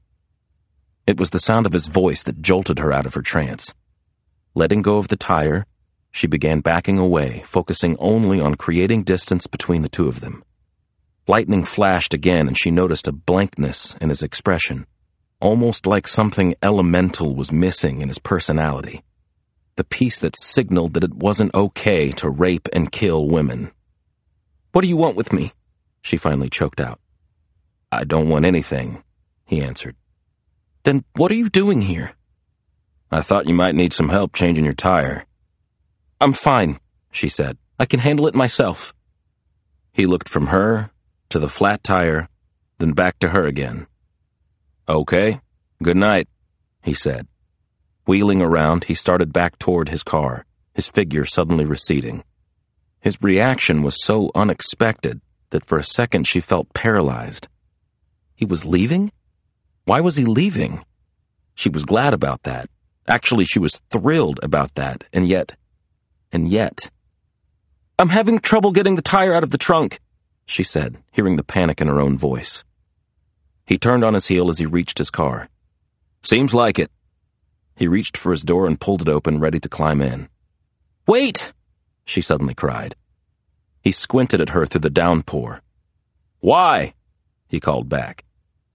It was the sound of his voice that jolted her out of her trance. Letting go of the tire, she began backing away, focusing only on creating distance between the two of them. Lightning flashed again, and she noticed a blankness in his expression, almost like something elemental was missing in his personality. The piece that signaled that it wasn't okay to rape and kill women. "What do you want with me?" she finally choked out. "I don't want anything," he answered. "Then what are you doing here?" "I thought you might need some help changing your tire." "I'm fine," she said. "I can handle it myself." He looked from her to the flat tire, then back to her again. "Okay, good night," he said. Wheeling around, he started back toward his car, his figure suddenly receding. His reaction was so unexpected that for a second she felt paralyzed. He was leaving? Why was he leaving? She was glad about that. Actually, she was thrilled about that, and yet, and yet... "I'm having trouble getting the tire out of the trunk," she said, hearing the panic in her own voice. He turned on his heel as he reached his car. "Seems like it." He reached for his door and pulled it open, ready to climb in. "Wait!" she suddenly cried. He squinted at her through the downpour. "Why?" he called back.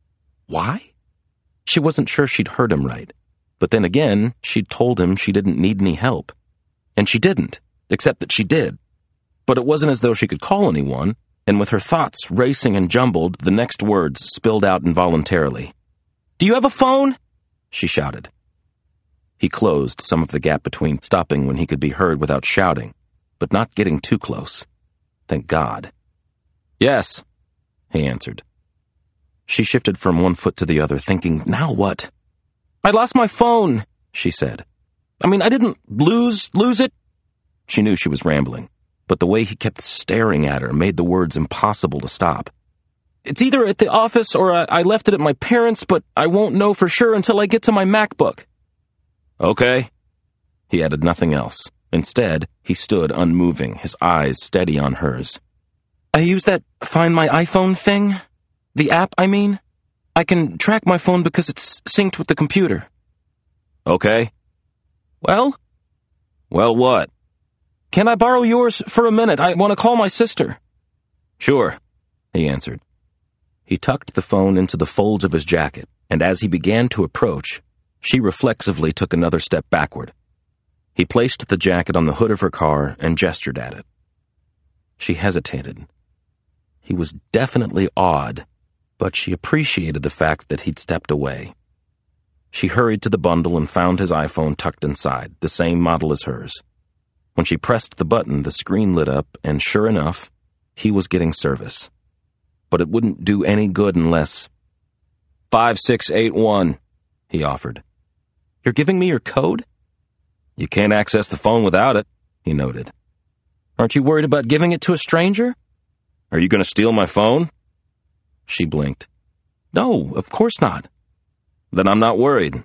Why? She wasn't sure she'd heard him right. But then again, she'd told him she didn't need any help. And she didn't, except that she did. But it wasn't as though she could call anyone, and with her thoughts racing and jumbled, the next words spilled out involuntarily. "Do you have a phone?" she shouted. He closed some of the gap between stopping when he could be heard without shouting, but not getting too close. Thank God. "Yes," he answered. She shifted from one foot to the other, thinking, now what? "I lost my phone," she said. "I mean, I didn't lose, lose it." She knew she was rambling, but the way he kept staring at her made the words impossible to stop. "It's either at the office or I, I left it at my parents', but I won't know for sure until I get to my MacBook." "Okay." He added nothing else. Instead, he stood unmoving, his eyes steady on hers. "I use that Find My iPhone thing? The app, I mean. I can track my phone because it's synced with the computer." "Okay." "Well?" "Well, what?" "Can I borrow yours for a minute? I want to call my sister." "Sure," he answered. He tucked the phone into the folds of his jacket, and as he began to approach, she reflexively took another step backward. He placed the jacket on the hood of her car and gestured at it. She hesitated. He was definitely odd, but she appreciated the fact that he'd stepped away. She hurried to the bundle and found his iPhone tucked inside, the same model as hers. When she pressed the button, the screen lit up, and sure enough, he was getting service. But it wouldn't do any good unless... five six eight one, he offered. "You're giving me your code?" "You can't access the phone without it," he noted. "Aren't you worried about giving it to a stranger?" "Are you going to steal my phone?" She blinked. "No, of course not." "Then I'm not worried."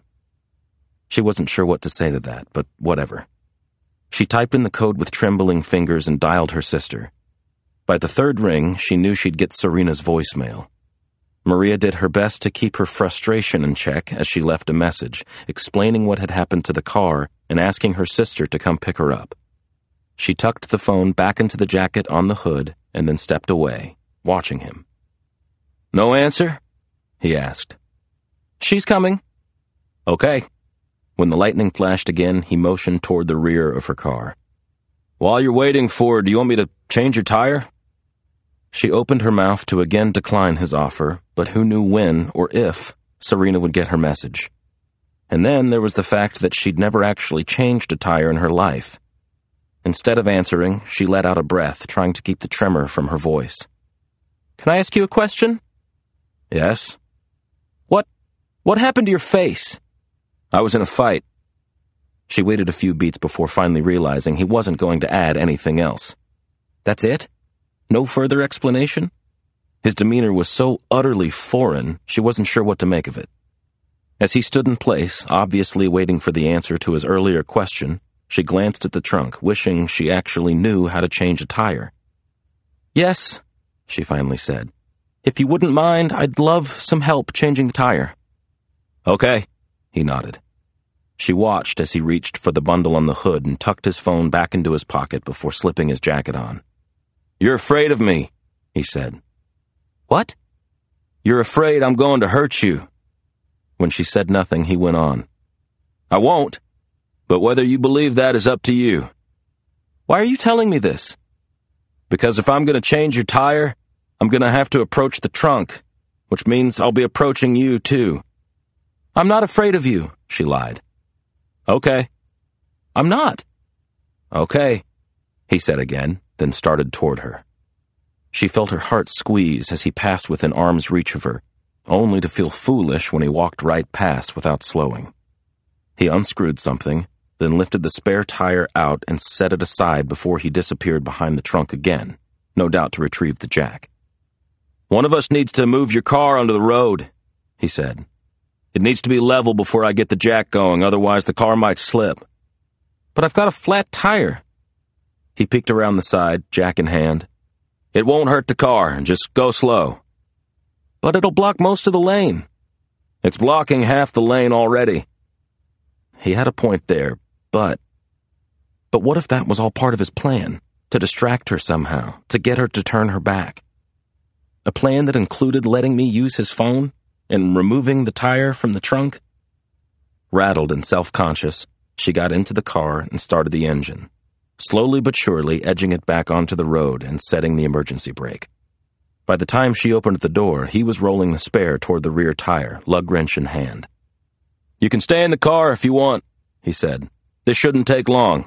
She wasn't sure what to say to that, but whatever. She typed in the code with trembling fingers and dialed her sister. By the third ring, she knew she'd get Serena's voicemail. Maria did her best to keep her frustration in check as she left a message, explaining what had happened to the car and asking her sister to come pick her up. She tucked the phone back into the jacket on the hood and then stepped away, watching him. "No answer?" he asked. "She's coming." "Okay." When the lightning flashed again, he motioned toward the rear of her car. "While you're waiting for, do you want me to change your tire?" She opened her mouth to again decline his offer, but who knew when or if Serena would get her message. And then there was the fact that she'd never actually changed a tire in her life. Instead of answering, she let out a breath, trying to keep the tremor from her voice. "Can I ask you a question?" "Yes." What, what happened to your face?" "I was in a fight." She waited a few beats before finally realizing he wasn't going to add anything else. That's it? No further explanation? His demeanor was so utterly foreign, she wasn't sure what to make of it. As he stood in place, obviously waiting for the answer to his earlier question, she glanced at the trunk, wishing she actually knew how to change a tire. "Yes," she finally said. "If you wouldn't mind, I'd love some help changing the tire." "Okay," he nodded. She watched as he reached for the bundle on the hood and tucked his phone back into his pocket before slipping his jacket on. "You're afraid of me," he said. What? You're afraid I'm going to hurt you. When she said nothing, he went on. I won't, but whether you believe that is up to you. Why are you telling me this? Because if I'm going to change your tire, I'm going to have to approach the trunk, which means I'll be approaching you too. I'm not afraid of you, she lied. Okay. I'm not. Okay, he said again, then started toward her. She felt her heart squeeze as he passed within arm's reach of her, only to feel foolish when he walked right past without slowing. He unscrewed something, then lifted the spare tire out and set it aside before he disappeared behind the trunk again, no doubt to retrieve the jack. One of us needs to move your car onto the road, he said. It needs to be level before I get the jack going, otherwise the car might slip. But I've got a flat tire. He peeked around the side, jack in hand. It won't hurt the car, just go slow. But it'll block most of the lane. It's blocking half the lane already. He had a point there, but... But what if that was all part of his plan? To distract her somehow, to get her to turn her back? A plan that included letting me use his phone and removing the tire from the trunk? Rattled and self-conscious, she got into the car and started the engine, slowly but surely edging it back onto the road and setting the emergency brake. By the time she opened the door, he was rolling the spare toward the rear tire, lug wrench in hand. You can stay in the car if you want, he said. This shouldn't take long.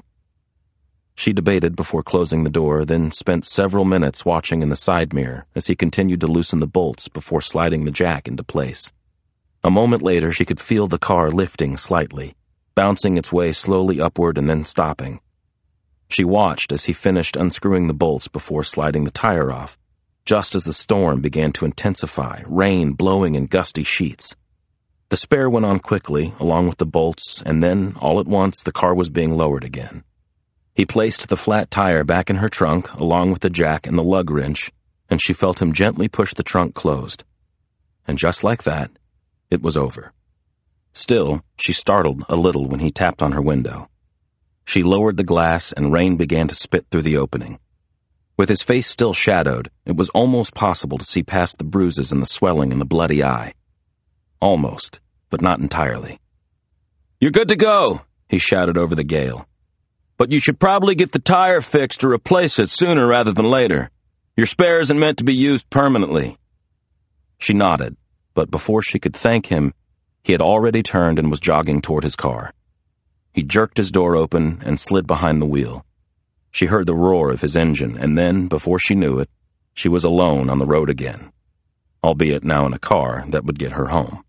She debated before closing the door, then spent several minutes watching in the side mirror as he continued to loosen the bolts before sliding the jack into place. A moment later, she could feel the car lifting slightly, bouncing its way slowly upward and then stopping. She watched as he finished unscrewing the bolts before sliding the tire off, just as the storm began to intensify, rain blowing in gusty sheets. The spare went on quickly, along with the bolts, and then, all at once, the car was being lowered again. He placed the flat tire back in her trunk, along with the jack and the lug wrench, and she felt him gently push the trunk closed. And just like that, it was over. Still, she startled a little when he tapped on her window. She lowered the glass and rain began to spit through the opening. With his face still shadowed, it was almost possible to see past the bruises and the swelling in the bloody eye. Almost, but not entirely. You're good to go, he shouted over the gale. But you should probably get the tire fixed or replace it sooner rather than later. Your spare isn't meant to be used permanently. She nodded, but before she could thank him, he had already turned and was jogging toward his car. He jerked his door open and slid behind the wheel. She heard the roar of his engine, and then, before she knew it, she was alone on the road again, albeit now in a car that would get her home.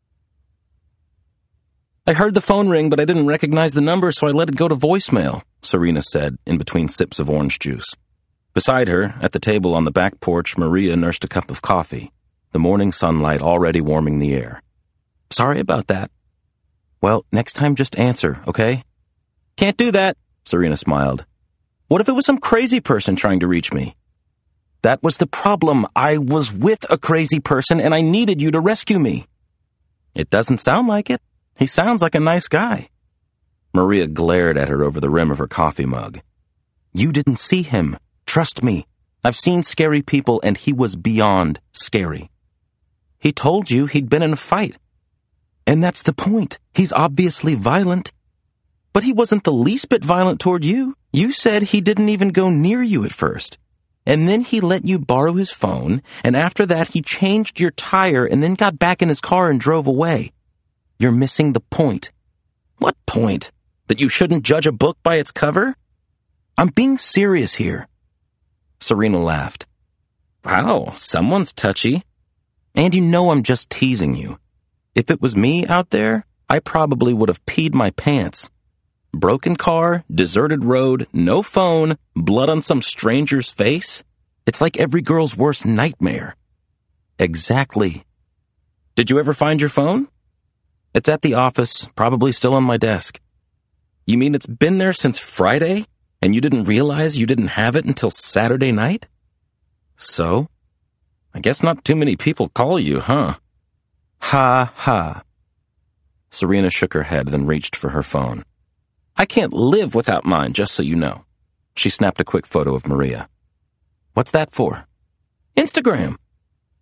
I heard the phone ring, but I didn't recognize the number, so I let it go to voicemail, Serena said, in between sips of orange juice. Beside her, at the table on the back porch, Maria nursed a cup of coffee, the morning sunlight already warming the air. Sorry about that. Well, next time just answer, okay? Can't do that, Serena smiled. What if it was some crazy person trying to reach me? That was the problem. I was with a crazy person, and I needed you to rescue me. It doesn't sound like it. He sounds like a nice guy. Maria glared at her over the rim of her coffee mug. You didn't see him. Trust me. I've seen scary people, and he was beyond scary. He told you he'd been in a fight. And that's the point. He's obviously violent. But he wasn't the least bit violent toward you. You said he didn't even go near you at first. And then he let you borrow his phone, and after that he changed your tire and then got back in his car and drove away. You're missing the point. What point? That you shouldn't judge a book by its cover? I'm being serious here. Serena laughed. Wow, someone's touchy. And you know I'm just teasing you. If it was me out there, I probably would have peed my pants. Broken car, deserted road, no phone, blood on some stranger's face. It's like every girl's worst nightmare. Exactly. Did you ever find your phone? It's at the office, probably still on my desk. You mean it's been there since Friday, and you didn't realize you didn't have it until Saturday night? So? I guess not too many people call you, huh? Ha ha. Serena shook her head, then reached for her phone. I can't live without mine, just so you know. She snapped a quick photo of Maria. What's that for? Instagram.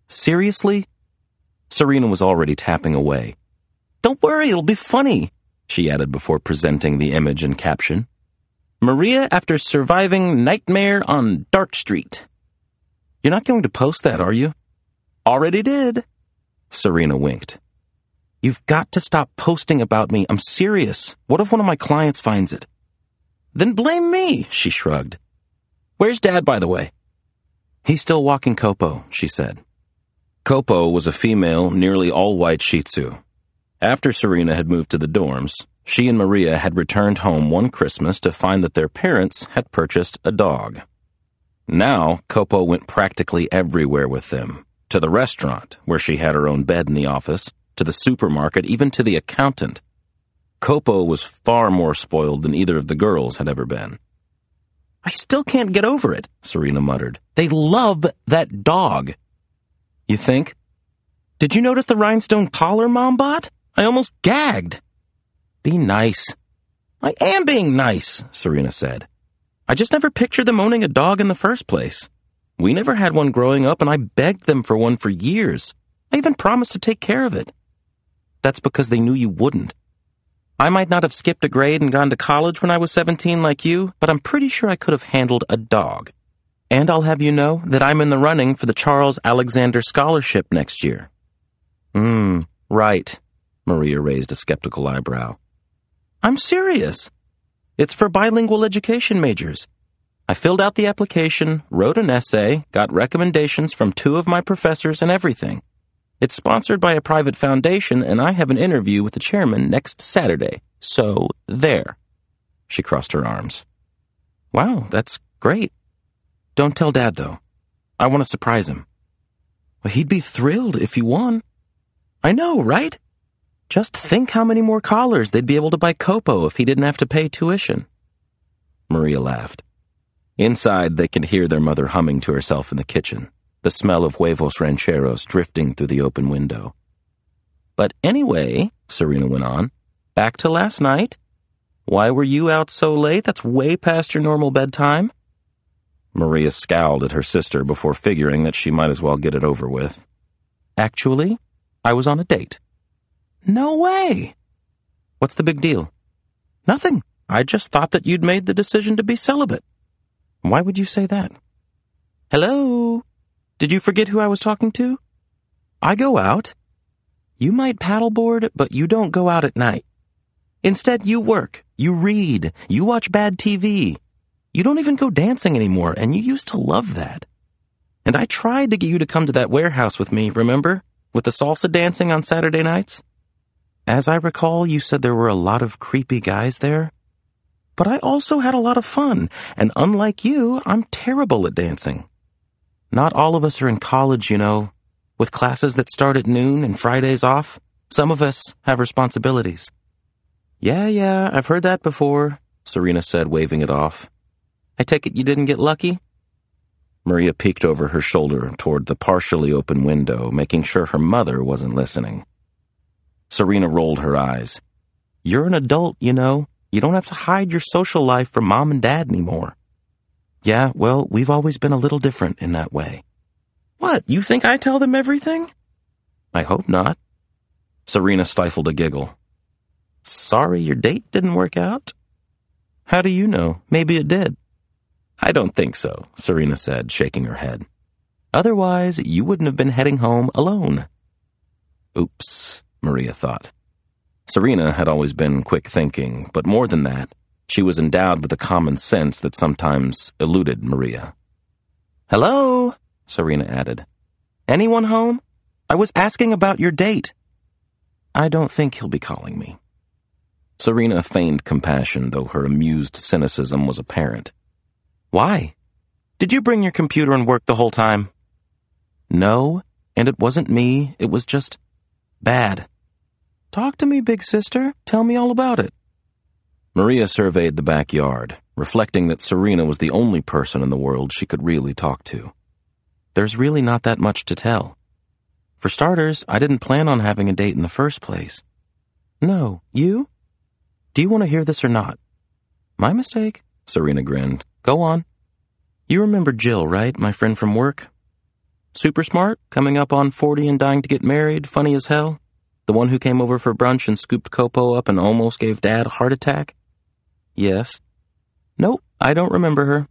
Seriously? Serena was already tapping away. Don't worry, it'll be funny, she added before presenting the image and caption. Maria after surviving nightmare on Dark Street. You're not going to post that, are you? Already did. Serena winked. You've got to stop posting about me. I'm serious. What if one of my clients finds it? Then blame me, she shrugged. Where's Dad, by the way? He's still walking Copo, she said. Copo was a female, nearly all-white Shih Tzu. After Serena had moved to the dorms, she and Maria had returned home one Christmas to find that their parents had purchased a dog. Now, Copo went practically everywhere with them, to the restaurant, where she had her own bed in the office, to the supermarket, even to the accountant. Copo was far more spoiled than either of the girls had ever been. I still can't get over it, Serena muttered. They love that dog. You think? Did you notice the rhinestone collar Mom bought? I almost gagged. Be nice. I am being nice, Serena said. I just never pictured them owning a dog in the first place. We never had one growing up, and I begged them for one for years. I even promised to take care of it. That's because they knew you wouldn't. I might not have skipped a grade and gone to college when I was seventeen like you, but I'm pretty sure I could have handled a dog. And I'll have you know that I'm in the running for the Charles Alexander Scholarship next year. Hmm, right. Maria raised a skeptical eyebrow. I'm serious. It's for bilingual education majors. I filled out the application, wrote an essay, got recommendations from two of my professors and everything. It's sponsored by a private foundation, and I have an interview with the chairman next Saturday. So, there. She crossed her arms. Wow, that's great. Don't tell Dad, though. I want to surprise him. Well, he'd be thrilled if you won. I know, right? Just think how many more collars they'd be able to buy Copo if he didn't have to pay tuition. Maria laughed. Inside, they could hear their mother humming to herself in the kitchen, the smell of huevos rancheros drifting through the open window. But anyway, Serena went on, back to last night. Why were you out so late? That's way past your normal bedtime. Maria scowled at her sister before figuring that she might as well get it over with. Actually, I was on a date. No way! What's the big deal? Nothing. I just thought that you'd made the decision to be celibate. Why would you say that? Hello? Did you forget who I was talking to? I go out. You might paddleboard, but you don't go out at night. Instead, you work, you read, you watch bad T V. You don't even go dancing anymore, and you used to love that. And I tried to get you to come to that warehouse with me, remember? With the salsa dancing on Saturday nights? As I recall, you said there were a lot of creepy guys there. But I also had a lot of fun, and unlike you, I'm terrible at dancing. Not all of us are in college, you know, with classes that start at noon and Fridays off. Some of us have responsibilities. Yeah, yeah, I've heard that before, Serena said, waving it off. I take it you didn't get lucky? Maria peeked over her shoulder toward the partially open window, making sure her mother wasn't listening. Serena rolled her eyes. You're an adult, you know. You don't have to hide your social life from Mom and Dad anymore. Yeah, well, we've always been a little different in that way. What, you think I tell them everything? I hope not. Serena stifled a giggle. Sorry your date didn't work out? How do you know? Maybe it did. I don't think so, Serena said, shaking her head. Otherwise, you wouldn't have been heading home alone. Oops, Maria thought. Serena had always been quick-thinking, but more than that, she was endowed with a common sense that sometimes eluded Maria. Hello, Serena added. Anyone home? I was asking about your date. I don't think he'll be calling me. Serena feigned compassion, though her amused cynicism was apparent. Why? Did you bring your computer and work the whole time? No, and it wasn't me. It was just bad. Talk to me, big sister. Tell me all about it. Maria surveyed the backyard, reflecting that Serena was the only person in the world she could really talk to. There's really not that much to tell. For starters, I didn't plan on having a date in the first place. No, you? Do you want to hear this or not? My mistake, Serena grinned. Go on. You remember Jill, right? My friend from work? Super smart, coming up on forty and dying to get married, funny as hell? The one who came over for brunch and scooped Copo up and almost gave Dad a heart attack? Yes. Nope, I don't remember her.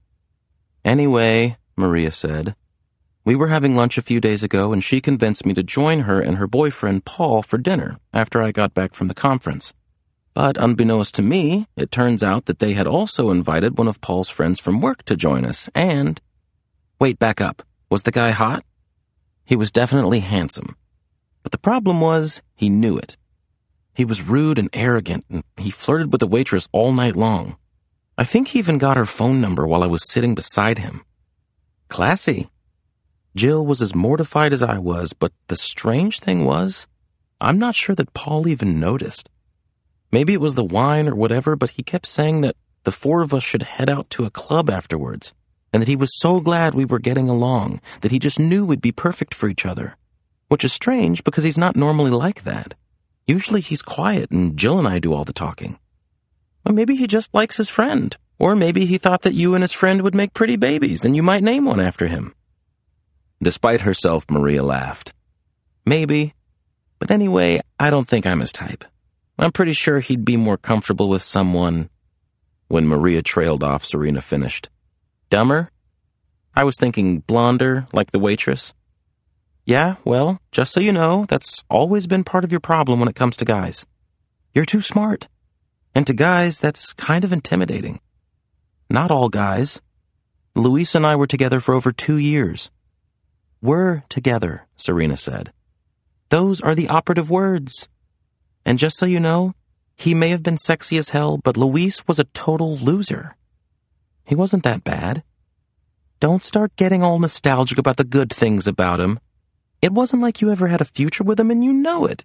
Anyway, Maria said, we were having lunch a few days ago and she convinced me to join her and her boyfriend Paul for dinner after I got back from the conference. But unbeknownst to me, it turns out that they had also invited one of Paul's friends from work to join us, and... Wait, back up. Was the guy hot? He was definitely handsome. But the problem was, he knew it. He was rude and arrogant, and he flirted with the waitress all night long. I think he even got her phone number while I was sitting beside him. Classy. Jill was as mortified as I was, but the strange thing was, I'm not sure that Paul even noticed. Maybe it was the wine or whatever, but he kept saying that the four of us should head out to a club afterwards, and that he was so glad we were getting along, that he just knew we'd be perfect for each other. Which is strange because he's not normally like that. Usually he's quiet and Jill and I do all the talking. Or maybe he just likes his friend. Or maybe he thought that you and his friend would make pretty babies and you might name one after him. Despite herself, Maria laughed. Maybe. But anyway, I don't think I'm his type. I'm pretty sure he'd be more comfortable with someone... When Maria trailed off, Serena finished. Dumber? I was thinking blonder, like the waitress. Yeah, well, just so you know, that's always been part of your problem when it comes to guys. You're too smart. And to guys, that's kind of intimidating. Not all guys. Luis and I were together for over two years. We're together, Serena said. Those are the operative words. And just so you know, he may have been sexy as hell, but Luis was a total loser. He wasn't that bad. Don't start getting all nostalgic about the good things about him. It wasn't like you ever had a future with him and you know it.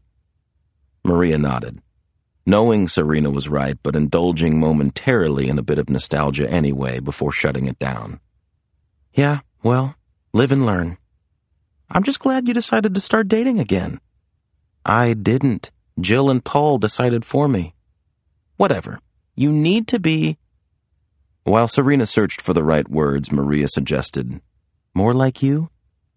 Maria nodded, knowing Serena was right, but indulging momentarily in a bit of nostalgia anyway before shutting it down. Yeah, well, live and learn. I'm just glad you decided to start dating again. I didn't. Jill and Paul decided for me. Whatever. You need to be... While Serena searched for the right words, Maria suggested, more like you?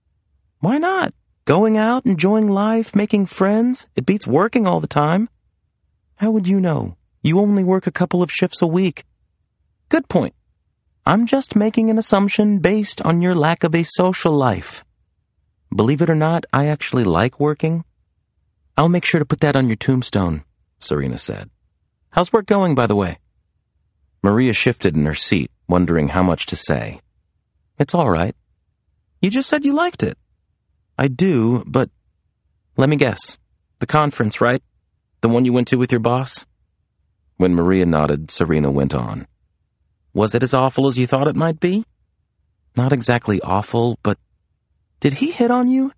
Why not? Going out, enjoying life, making friends. It beats working all the time. How would you know? You only work a couple of shifts a week. Good point. I'm just making an assumption based on your lack of a social life. Believe it or not, I actually like working. I'll make sure to put that on your tombstone, Serena said. How's work going, by the way? Maria shifted in her seat, wondering how much to say. It's all right. You just said you liked it. I do, but... Let me guess. The conference, right? The one you went to with your boss? When Maria nodded, Serena went on. Was it as awful as you thought it might be? Not exactly awful, but... Did he hit on you?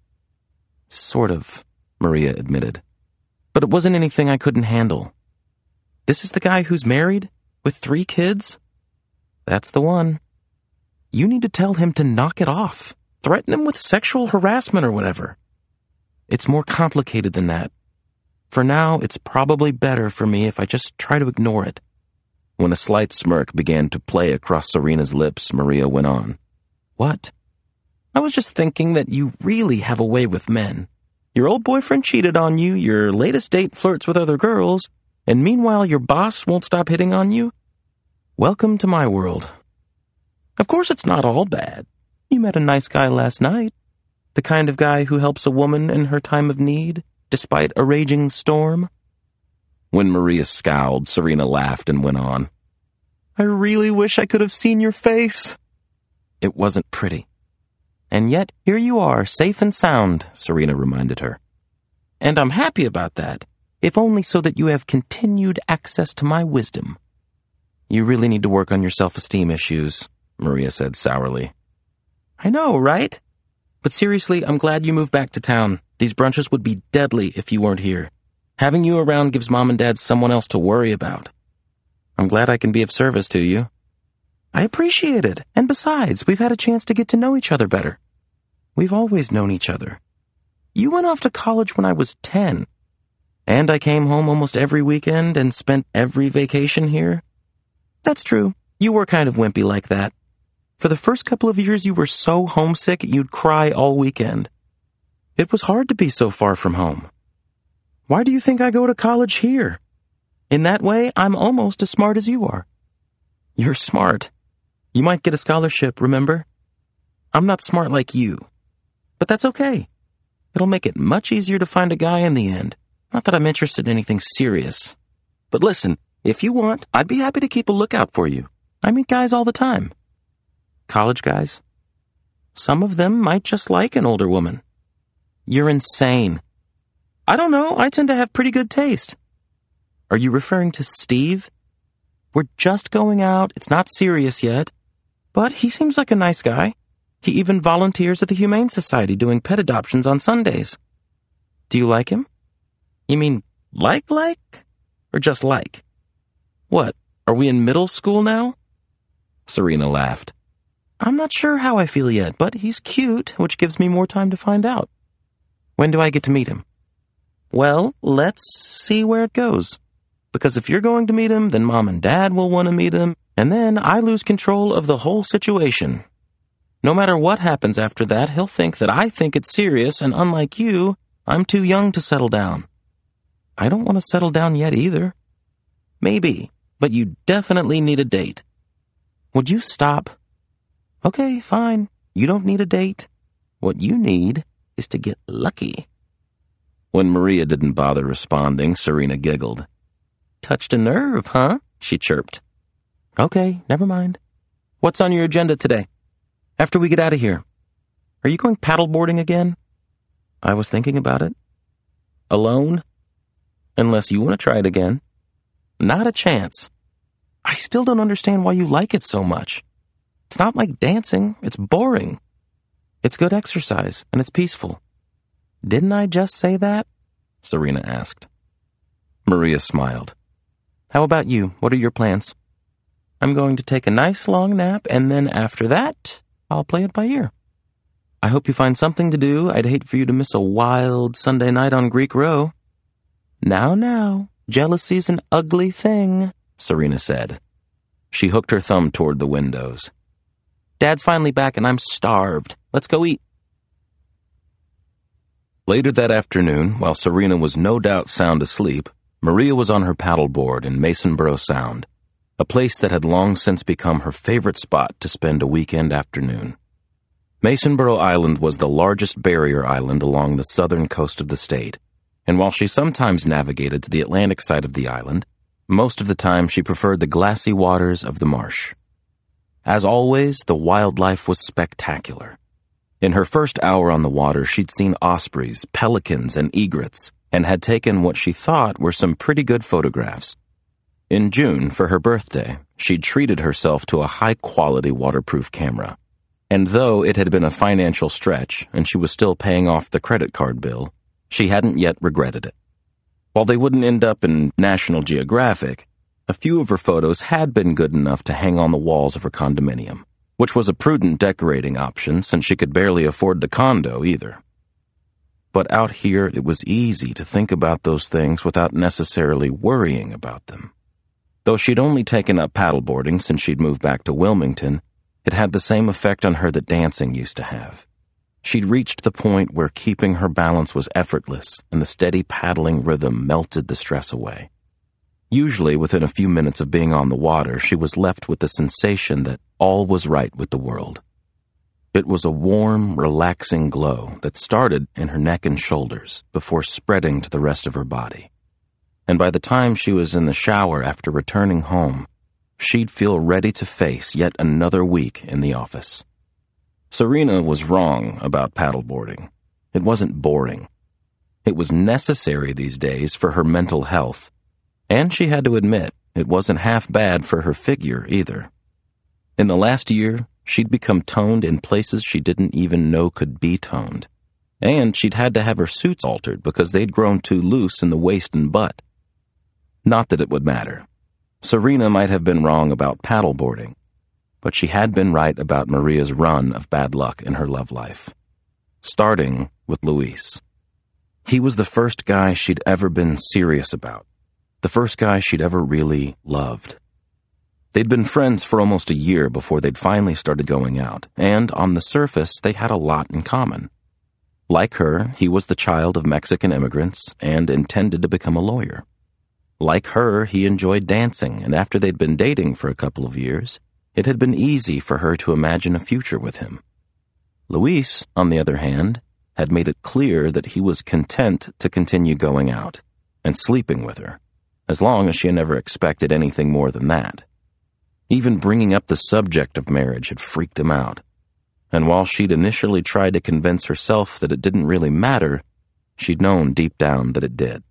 Sort of, Maria admitted. But it wasn't anything I couldn't handle. This is the guy who's married? With three kids? That's the one. You need to tell him to knock it off. Threaten him with sexual harassment or whatever. It's more complicated than that. For now, it's probably better for me if I just try to ignore it. When a slight smirk began to play across Serena's lips, Maria went on. What? I was just thinking that you really have a way with men. Your old boyfriend cheated on you, your latest date flirts with other girls, and meanwhile your boss won't stop hitting on you? Welcome to my world. Of course it's not all bad. You met a nice guy last night. The kind of guy who helps a woman in her time of need, despite a raging storm. When Maria scowled, Serena laughed and went on. I really wish I could have seen your face. It wasn't pretty. And yet, here you are, safe and sound, Serena reminded her. And I'm happy about that, if only so that you have continued access to my wisdom. You really need to work on your self-esteem issues, Maria said sourly. I know, right? But seriously, I'm glad you moved back to town. These brunches would be deadly if you weren't here. Having you around gives Mom and Dad someone else to worry about. I'm glad I can be of service to you. I appreciate it. And besides, we've had a chance to get to know each other better. We've always known each other. You went off to college when I was ten. And I came home almost every weekend and spent every vacation here. That's true. You were kind of wimpy like that. For the first couple of years, you were so homesick you'd cry all weekend. It was hard to be so far from home. Why do you think I go to college here? In that way, I'm almost as smart as you are. You're smart. You might get a scholarship, remember? I'm not smart like you. But that's okay. It'll make it much easier to find a guy in the end. Not that I'm interested in anything serious. But listen, if you want, I'd be happy to keep a lookout for you. I meet guys all the time. College guys. Some of them might just like an older woman. You're insane. I don't know, I tend to have pretty good taste. Are you referring to Steve? We're just going out, it's not serious yet. But he seems like a nice guy. He even volunteers at the Humane Society doing pet adoptions on Sundays. Do you like him? You mean like-like? Or just like? What, are we in middle school now? Serena laughed. I'm not sure how I feel yet, but he's cute, which gives me more time to find out. When do I get to meet him? Well, let's see where it goes. Because if you're going to meet him, then Mom and Dad will want to meet him, and then I lose control of the whole situation. No matter what happens after that, he'll think that I think it's serious, and unlike you, I'm too young to settle down. I don't want to settle down yet either. Maybe, but you definitely need a date. Would you stop? Okay, fine. You don't need a date. What you need is to get lucky. When Maria didn't bother responding, Serena giggled. Touched a nerve, huh? She chirped. Okay, never mind. What's on your agenda today? After we get out of here. Are you going paddleboarding again? I was thinking about it. Alone? Unless you want to try it again. Not a chance. I still don't understand why you like it so much. It's not like dancing. It's boring. It's good exercise, and it's peaceful. Didn't I just say that? Serena asked. Maria smiled. How about you? What are your plans? I'm going to take a nice long nap, and then after that, I'll play it by ear. I hope you find something to do. I'd hate for you to miss a wild Sunday night on Greek Row. Now, now, jealousy's an ugly thing, Serena said. She hooked her thumb toward the windows. Dad's finally back and I'm starved. Let's go eat. Later that afternoon, while Serena was no doubt sound asleep, Maria was on her paddleboard in Masonboro Sound, a place that had long since become her favorite spot to spend a weekend afternoon. Masonboro Island was the largest barrier island along the southern coast of the state, and while she sometimes navigated to the Atlantic side of the island, most of the time she preferred the glassy waters of the marsh. As always, the wildlife was spectacular. In her first hour on the water, she'd seen ospreys, pelicans, and egrets, and had taken what she thought were some pretty good photographs. In June, for her birthday, she'd treated herself to a high-quality waterproof camera. And though it had been a financial stretch, and she was still paying off the credit card bill, she hadn't yet regretted it. While they wouldn't end up in National Geographic, a few of her photos had been good enough to hang on the walls of her condominium, which was a prudent decorating option since she could barely afford the condo either. But out here, it was easy to think about those things without necessarily worrying about them. Though she'd only taken up paddleboarding since she'd moved back to Wilmington, it had the same effect on her that dancing used to have. She'd reached the point where keeping her balance was effortless, and the steady paddling rhythm melted the stress away. Usually, within a few minutes of being on the water, she was left with the sensation that all was right with the world. It was a warm, relaxing glow that started in her neck and shoulders before spreading to the rest of her body. And by the time she was in the shower after returning home, she'd feel ready to face yet another week in the office. Serena was wrong about paddleboarding. It wasn't boring. It was necessary these days for her mental health, and she had to admit it wasn't half bad for her figure either. In the last year, she'd become toned in places she didn't even know could be toned, and she'd had to have her suits altered because they'd grown too loose in the waist and butt. Not that it would matter. Serena might have been wrong about paddleboarding, but she had been right about Maria's run of bad luck in her love life. Starting with Luis. He was the first guy she'd ever been serious about, the first guy she'd ever really loved. They'd been friends for almost a year before they'd finally started going out, and on the surface, they had a lot in common. Like her, he was the child of Mexican immigrants and intended to become a lawyer. Like her, he enjoyed dancing, and after they'd been dating for a couple of years, it had been easy for her to imagine a future with him. Luis, on the other hand, had made it clear that he was content to continue going out and sleeping with her, as long as she never expected anything more than that. Even bringing up the subject of marriage had freaked him out, and while she'd initially tried to convince herself that it didn't really matter, she'd known deep down that it did.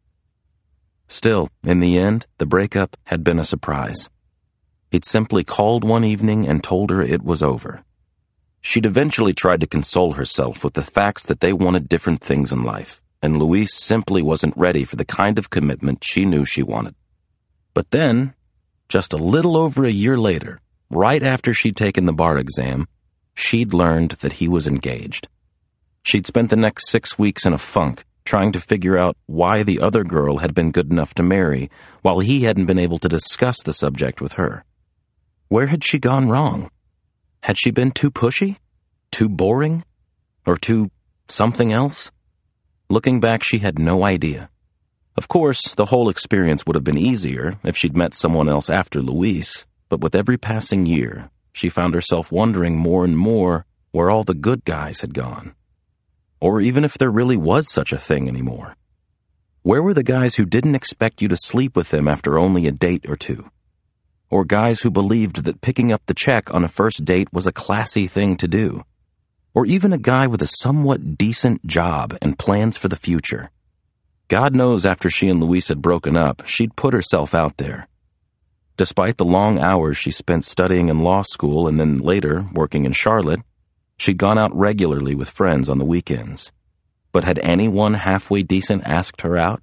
Still, in the end, the breakup had been a surprise. He'd simply called one evening and told her it was over. She'd eventually tried to console herself with the facts that they wanted different things in life, and Luis simply wasn't ready for the kind of commitment she knew she wanted. But then, just a little over a year later, right after she'd taken the bar exam, she'd learned that he was engaged. She'd spent the next six weeks in a funk, trying to figure out why the other girl had been good enough to marry, while he hadn't been able to discuss the subject with her. Where had she gone wrong? Had she been too pushy? Too boring? Or too something else? Looking back, she had no idea. Of course, the whole experience would have been easier if she'd met someone else after Luis, but with every passing year, she found herself wondering more and more where all the good guys had gone. Or even if there really was such a thing anymore. Where were the guys who didn't expect you to sleep with them after only a date or two? Or guys who believed that picking up the check on a first date was a classy thing to do? Or even a guy with a somewhat decent job and plans for the future? God knows after she and Luis had broken up, she'd put herself out there. Despite the long hours she spent studying in law school and then later working in Charlotte, she'd gone out regularly with friends on the weekends. But had anyone halfway decent asked her out?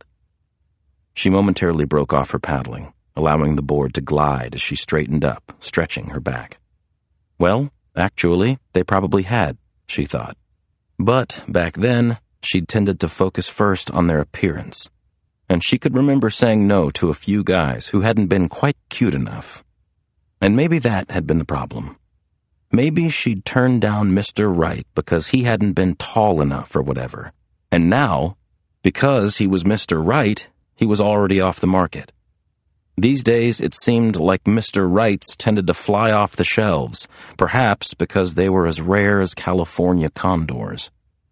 She momentarily broke off her paddling, allowing the board to glide as she straightened up, stretching her back. Well, actually, they probably had, she thought. But back then, she'd tended to focus first on their appearance, and she could remember saying no to a few guys who hadn't been quite cute enough. And maybe that had been the problem. Maybe she'd turned down Mister Right because he hadn't been tall enough or whatever, and now, because he was Mister Right, he was already off the market. These days, it seemed like Mister Rights tended to fly off the shelves, perhaps because they were as rare as California condors.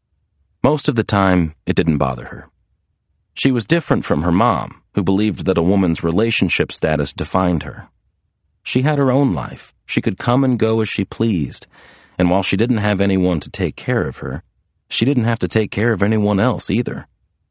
Most of the time, it didn't bother her. She was different from her mom, who believed that a woman's relationship status defined her. She had her own life. She could come and go as she pleased, and while she didn't have anyone to take care of her, she didn't have to take care of anyone else either.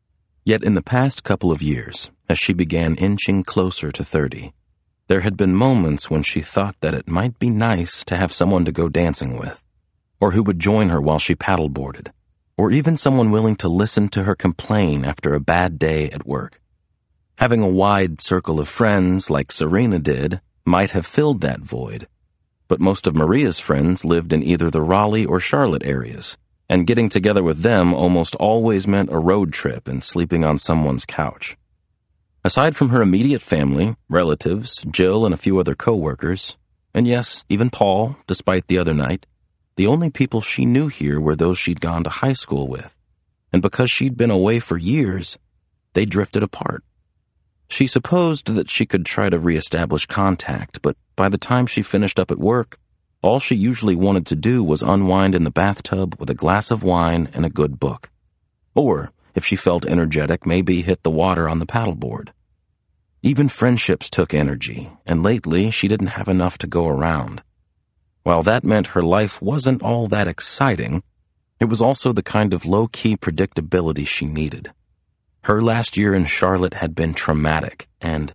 Yet in the past couple of years, as she began inching closer to thirty, there had been moments when she thought that it might be nice to have someone to go dancing with, or who would join her while she paddleboarded, or even someone willing to listen to her complain after a bad day at work. Having a wide circle of friends like Serena did might have filled that void, but most of Maria's friends lived in either the Raleigh or Charlotte areas, and getting together with them almost always meant a road trip and sleeping on someone's couch. Aside from her immediate family, relatives, Jill and a few other co-workers, and yes, even Paul, despite the other night, the only people she knew here were those she'd gone to high school with, and because she'd been away for years, they drifted apart. She supposed that she could try to reestablish contact, but by the time she finished up at work, all she usually wanted to do was unwind in the bathtub with a glass of wine and a good book. Or, if she felt energetic, maybe hit the water on the paddleboard. Even friendships took energy, and lately she didn't have enough to go around. While that meant her life wasn't all that exciting, it was also the kind of low-key predictability she needed. Her last year in Charlotte had been traumatic, and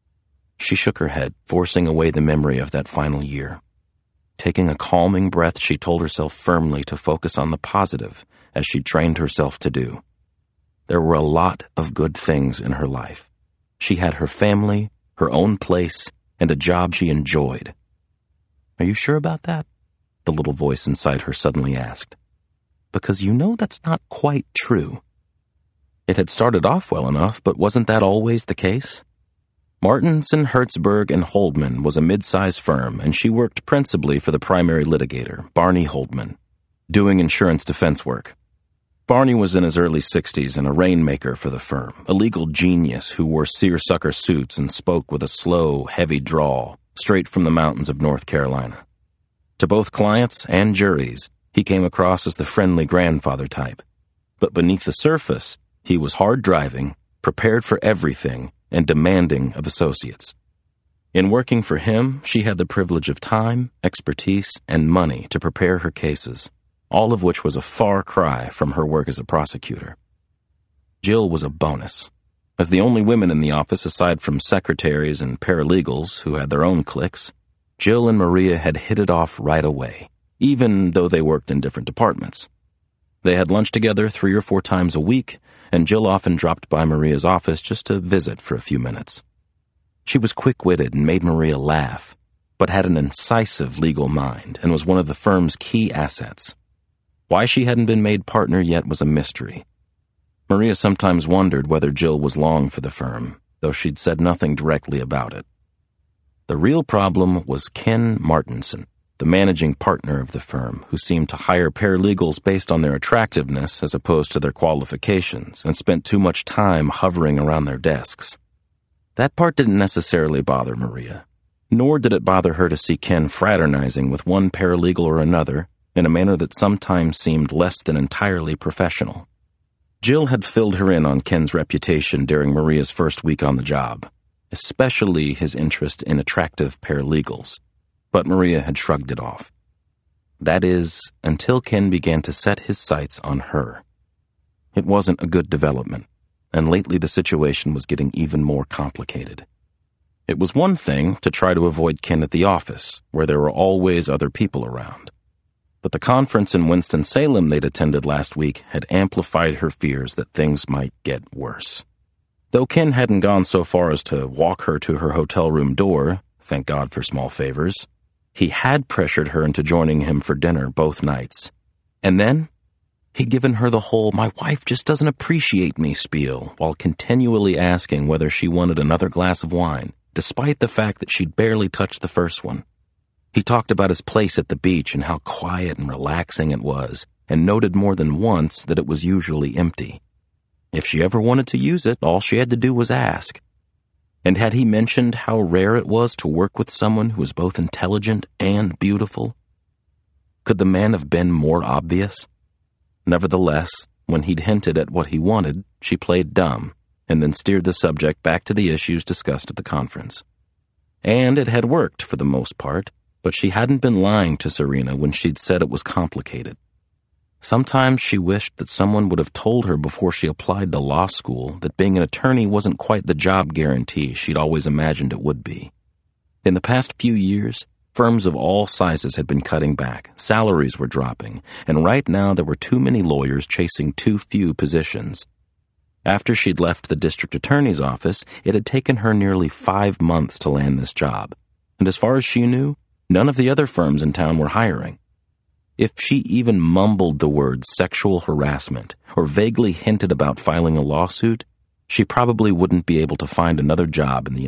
she shook her head, forcing away the memory of that final year. Taking a calming breath, she told herself firmly to focus on the positive, as she trained herself to do. There were a lot of good things in her life. She had her family, her own place, and a job she enjoyed. "Are you sure about that?" the little voice inside her suddenly asked. "Because you know that's not quite true." It had started off well enough, but wasn't that always the case? Martinson, Hertzberg, and Holdman was a mid-sized firm, and she worked principally for the primary litigator, Barney Holdman, doing insurance defense work. Barney was in his early sixties and a rainmaker for the firm, a legal genius who wore seersucker suits and spoke with a slow, heavy drawl, straight from the mountains of North Carolina. To both clients and juries, he came across as the friendly grandfather type. But beneath the surface, he was hard-driving, prepared for everything, and demanding of associates. In working for him, she had the privilege of time, expertise, and money to prepare her cases, all of which was a far cry from her work as a prosecutor. Jill was a bonus. As the only women in the office aside from secretaries and paralegals who had their own cliques, Jill and Maria had hit it off right away, even though they worked in different departments. They had lunch together three or four times a week, and Jill often dropped by Maria's office just to visit for a few minutes. She was quick-witted and made Maria laugh, but had an incisive legal mind and was one of the firm's key assets. Why she hadn't been made partner yet was a mystery. Maria sometimes wondered whether Jill was long for the firm, though she'd said nothing directly about it. The real problem was Ken Martinson, the managing partner of the firm, who seemed to hire paralegals based on their attractiveness as opposed to their qualifications and spent too much time hovering around their desks. That part didn't necessarily bother Maria, nor did it bother her to see Ken fraternizing with one paralegal or another in a manner that sometimes seemed less than entirely professional. Jill had filled her in on Ken's reputation during Maria's first week on the job, especially his interest in attractive paralegals. But Maria had shrugged it off. That is, until Ken began to set his sights on her. It wasn't a good development, and lately the situation was getting even more complicated. It was one thing to try to avoid Ken at the office, where there were always other people around. But the conference in Winston-Salem they'd attended last week had amplified her fears that things might get worse. Though Ken hadn't gone so far as to walk her to her hotel room door, thank God for small favors, he had pressured her into joining him for dinner both nights. And then, he'd given her the whole "my wife just doesn't appreciate me" spiel while continually asking whether she wanted another glass of wine, despite the fact that she'd barely touched the first one. He talked about his place at the beach and how quiet and relaxing it was, and noted more than once that it was usually empty. If she ever wanted to use it, all she had to do was ask. And had he mentioned how rare it was to work with someone who was both intelligent and beautiful? Could the man have been more obvious? Nevertheless, when he'd hinted at what he wanted, she played dumb, and then steered the subject back to the issues discussed at the conference. And it had worked for the most part, but she hadn't been lying to Serena when she'd said it was complicated. Sometimes she wished that someone would have told her before she applied to law school that being an attorney wasn't quite the job guarantee she'd always imagined it would be. In the past few years, firms of all sizes had been cutting back, salaries were dropping, and right now there were too many lawyers chasing too few positions. After she'd left the district attorney's office, it had taken her nearly five months to land this job, and as far as she knew, none of the other firms in town were hiring. If she even mumbled the words sexual harassment or vaguely hinted about filing a lawsuit, she probably wouldn't be able to find another job in the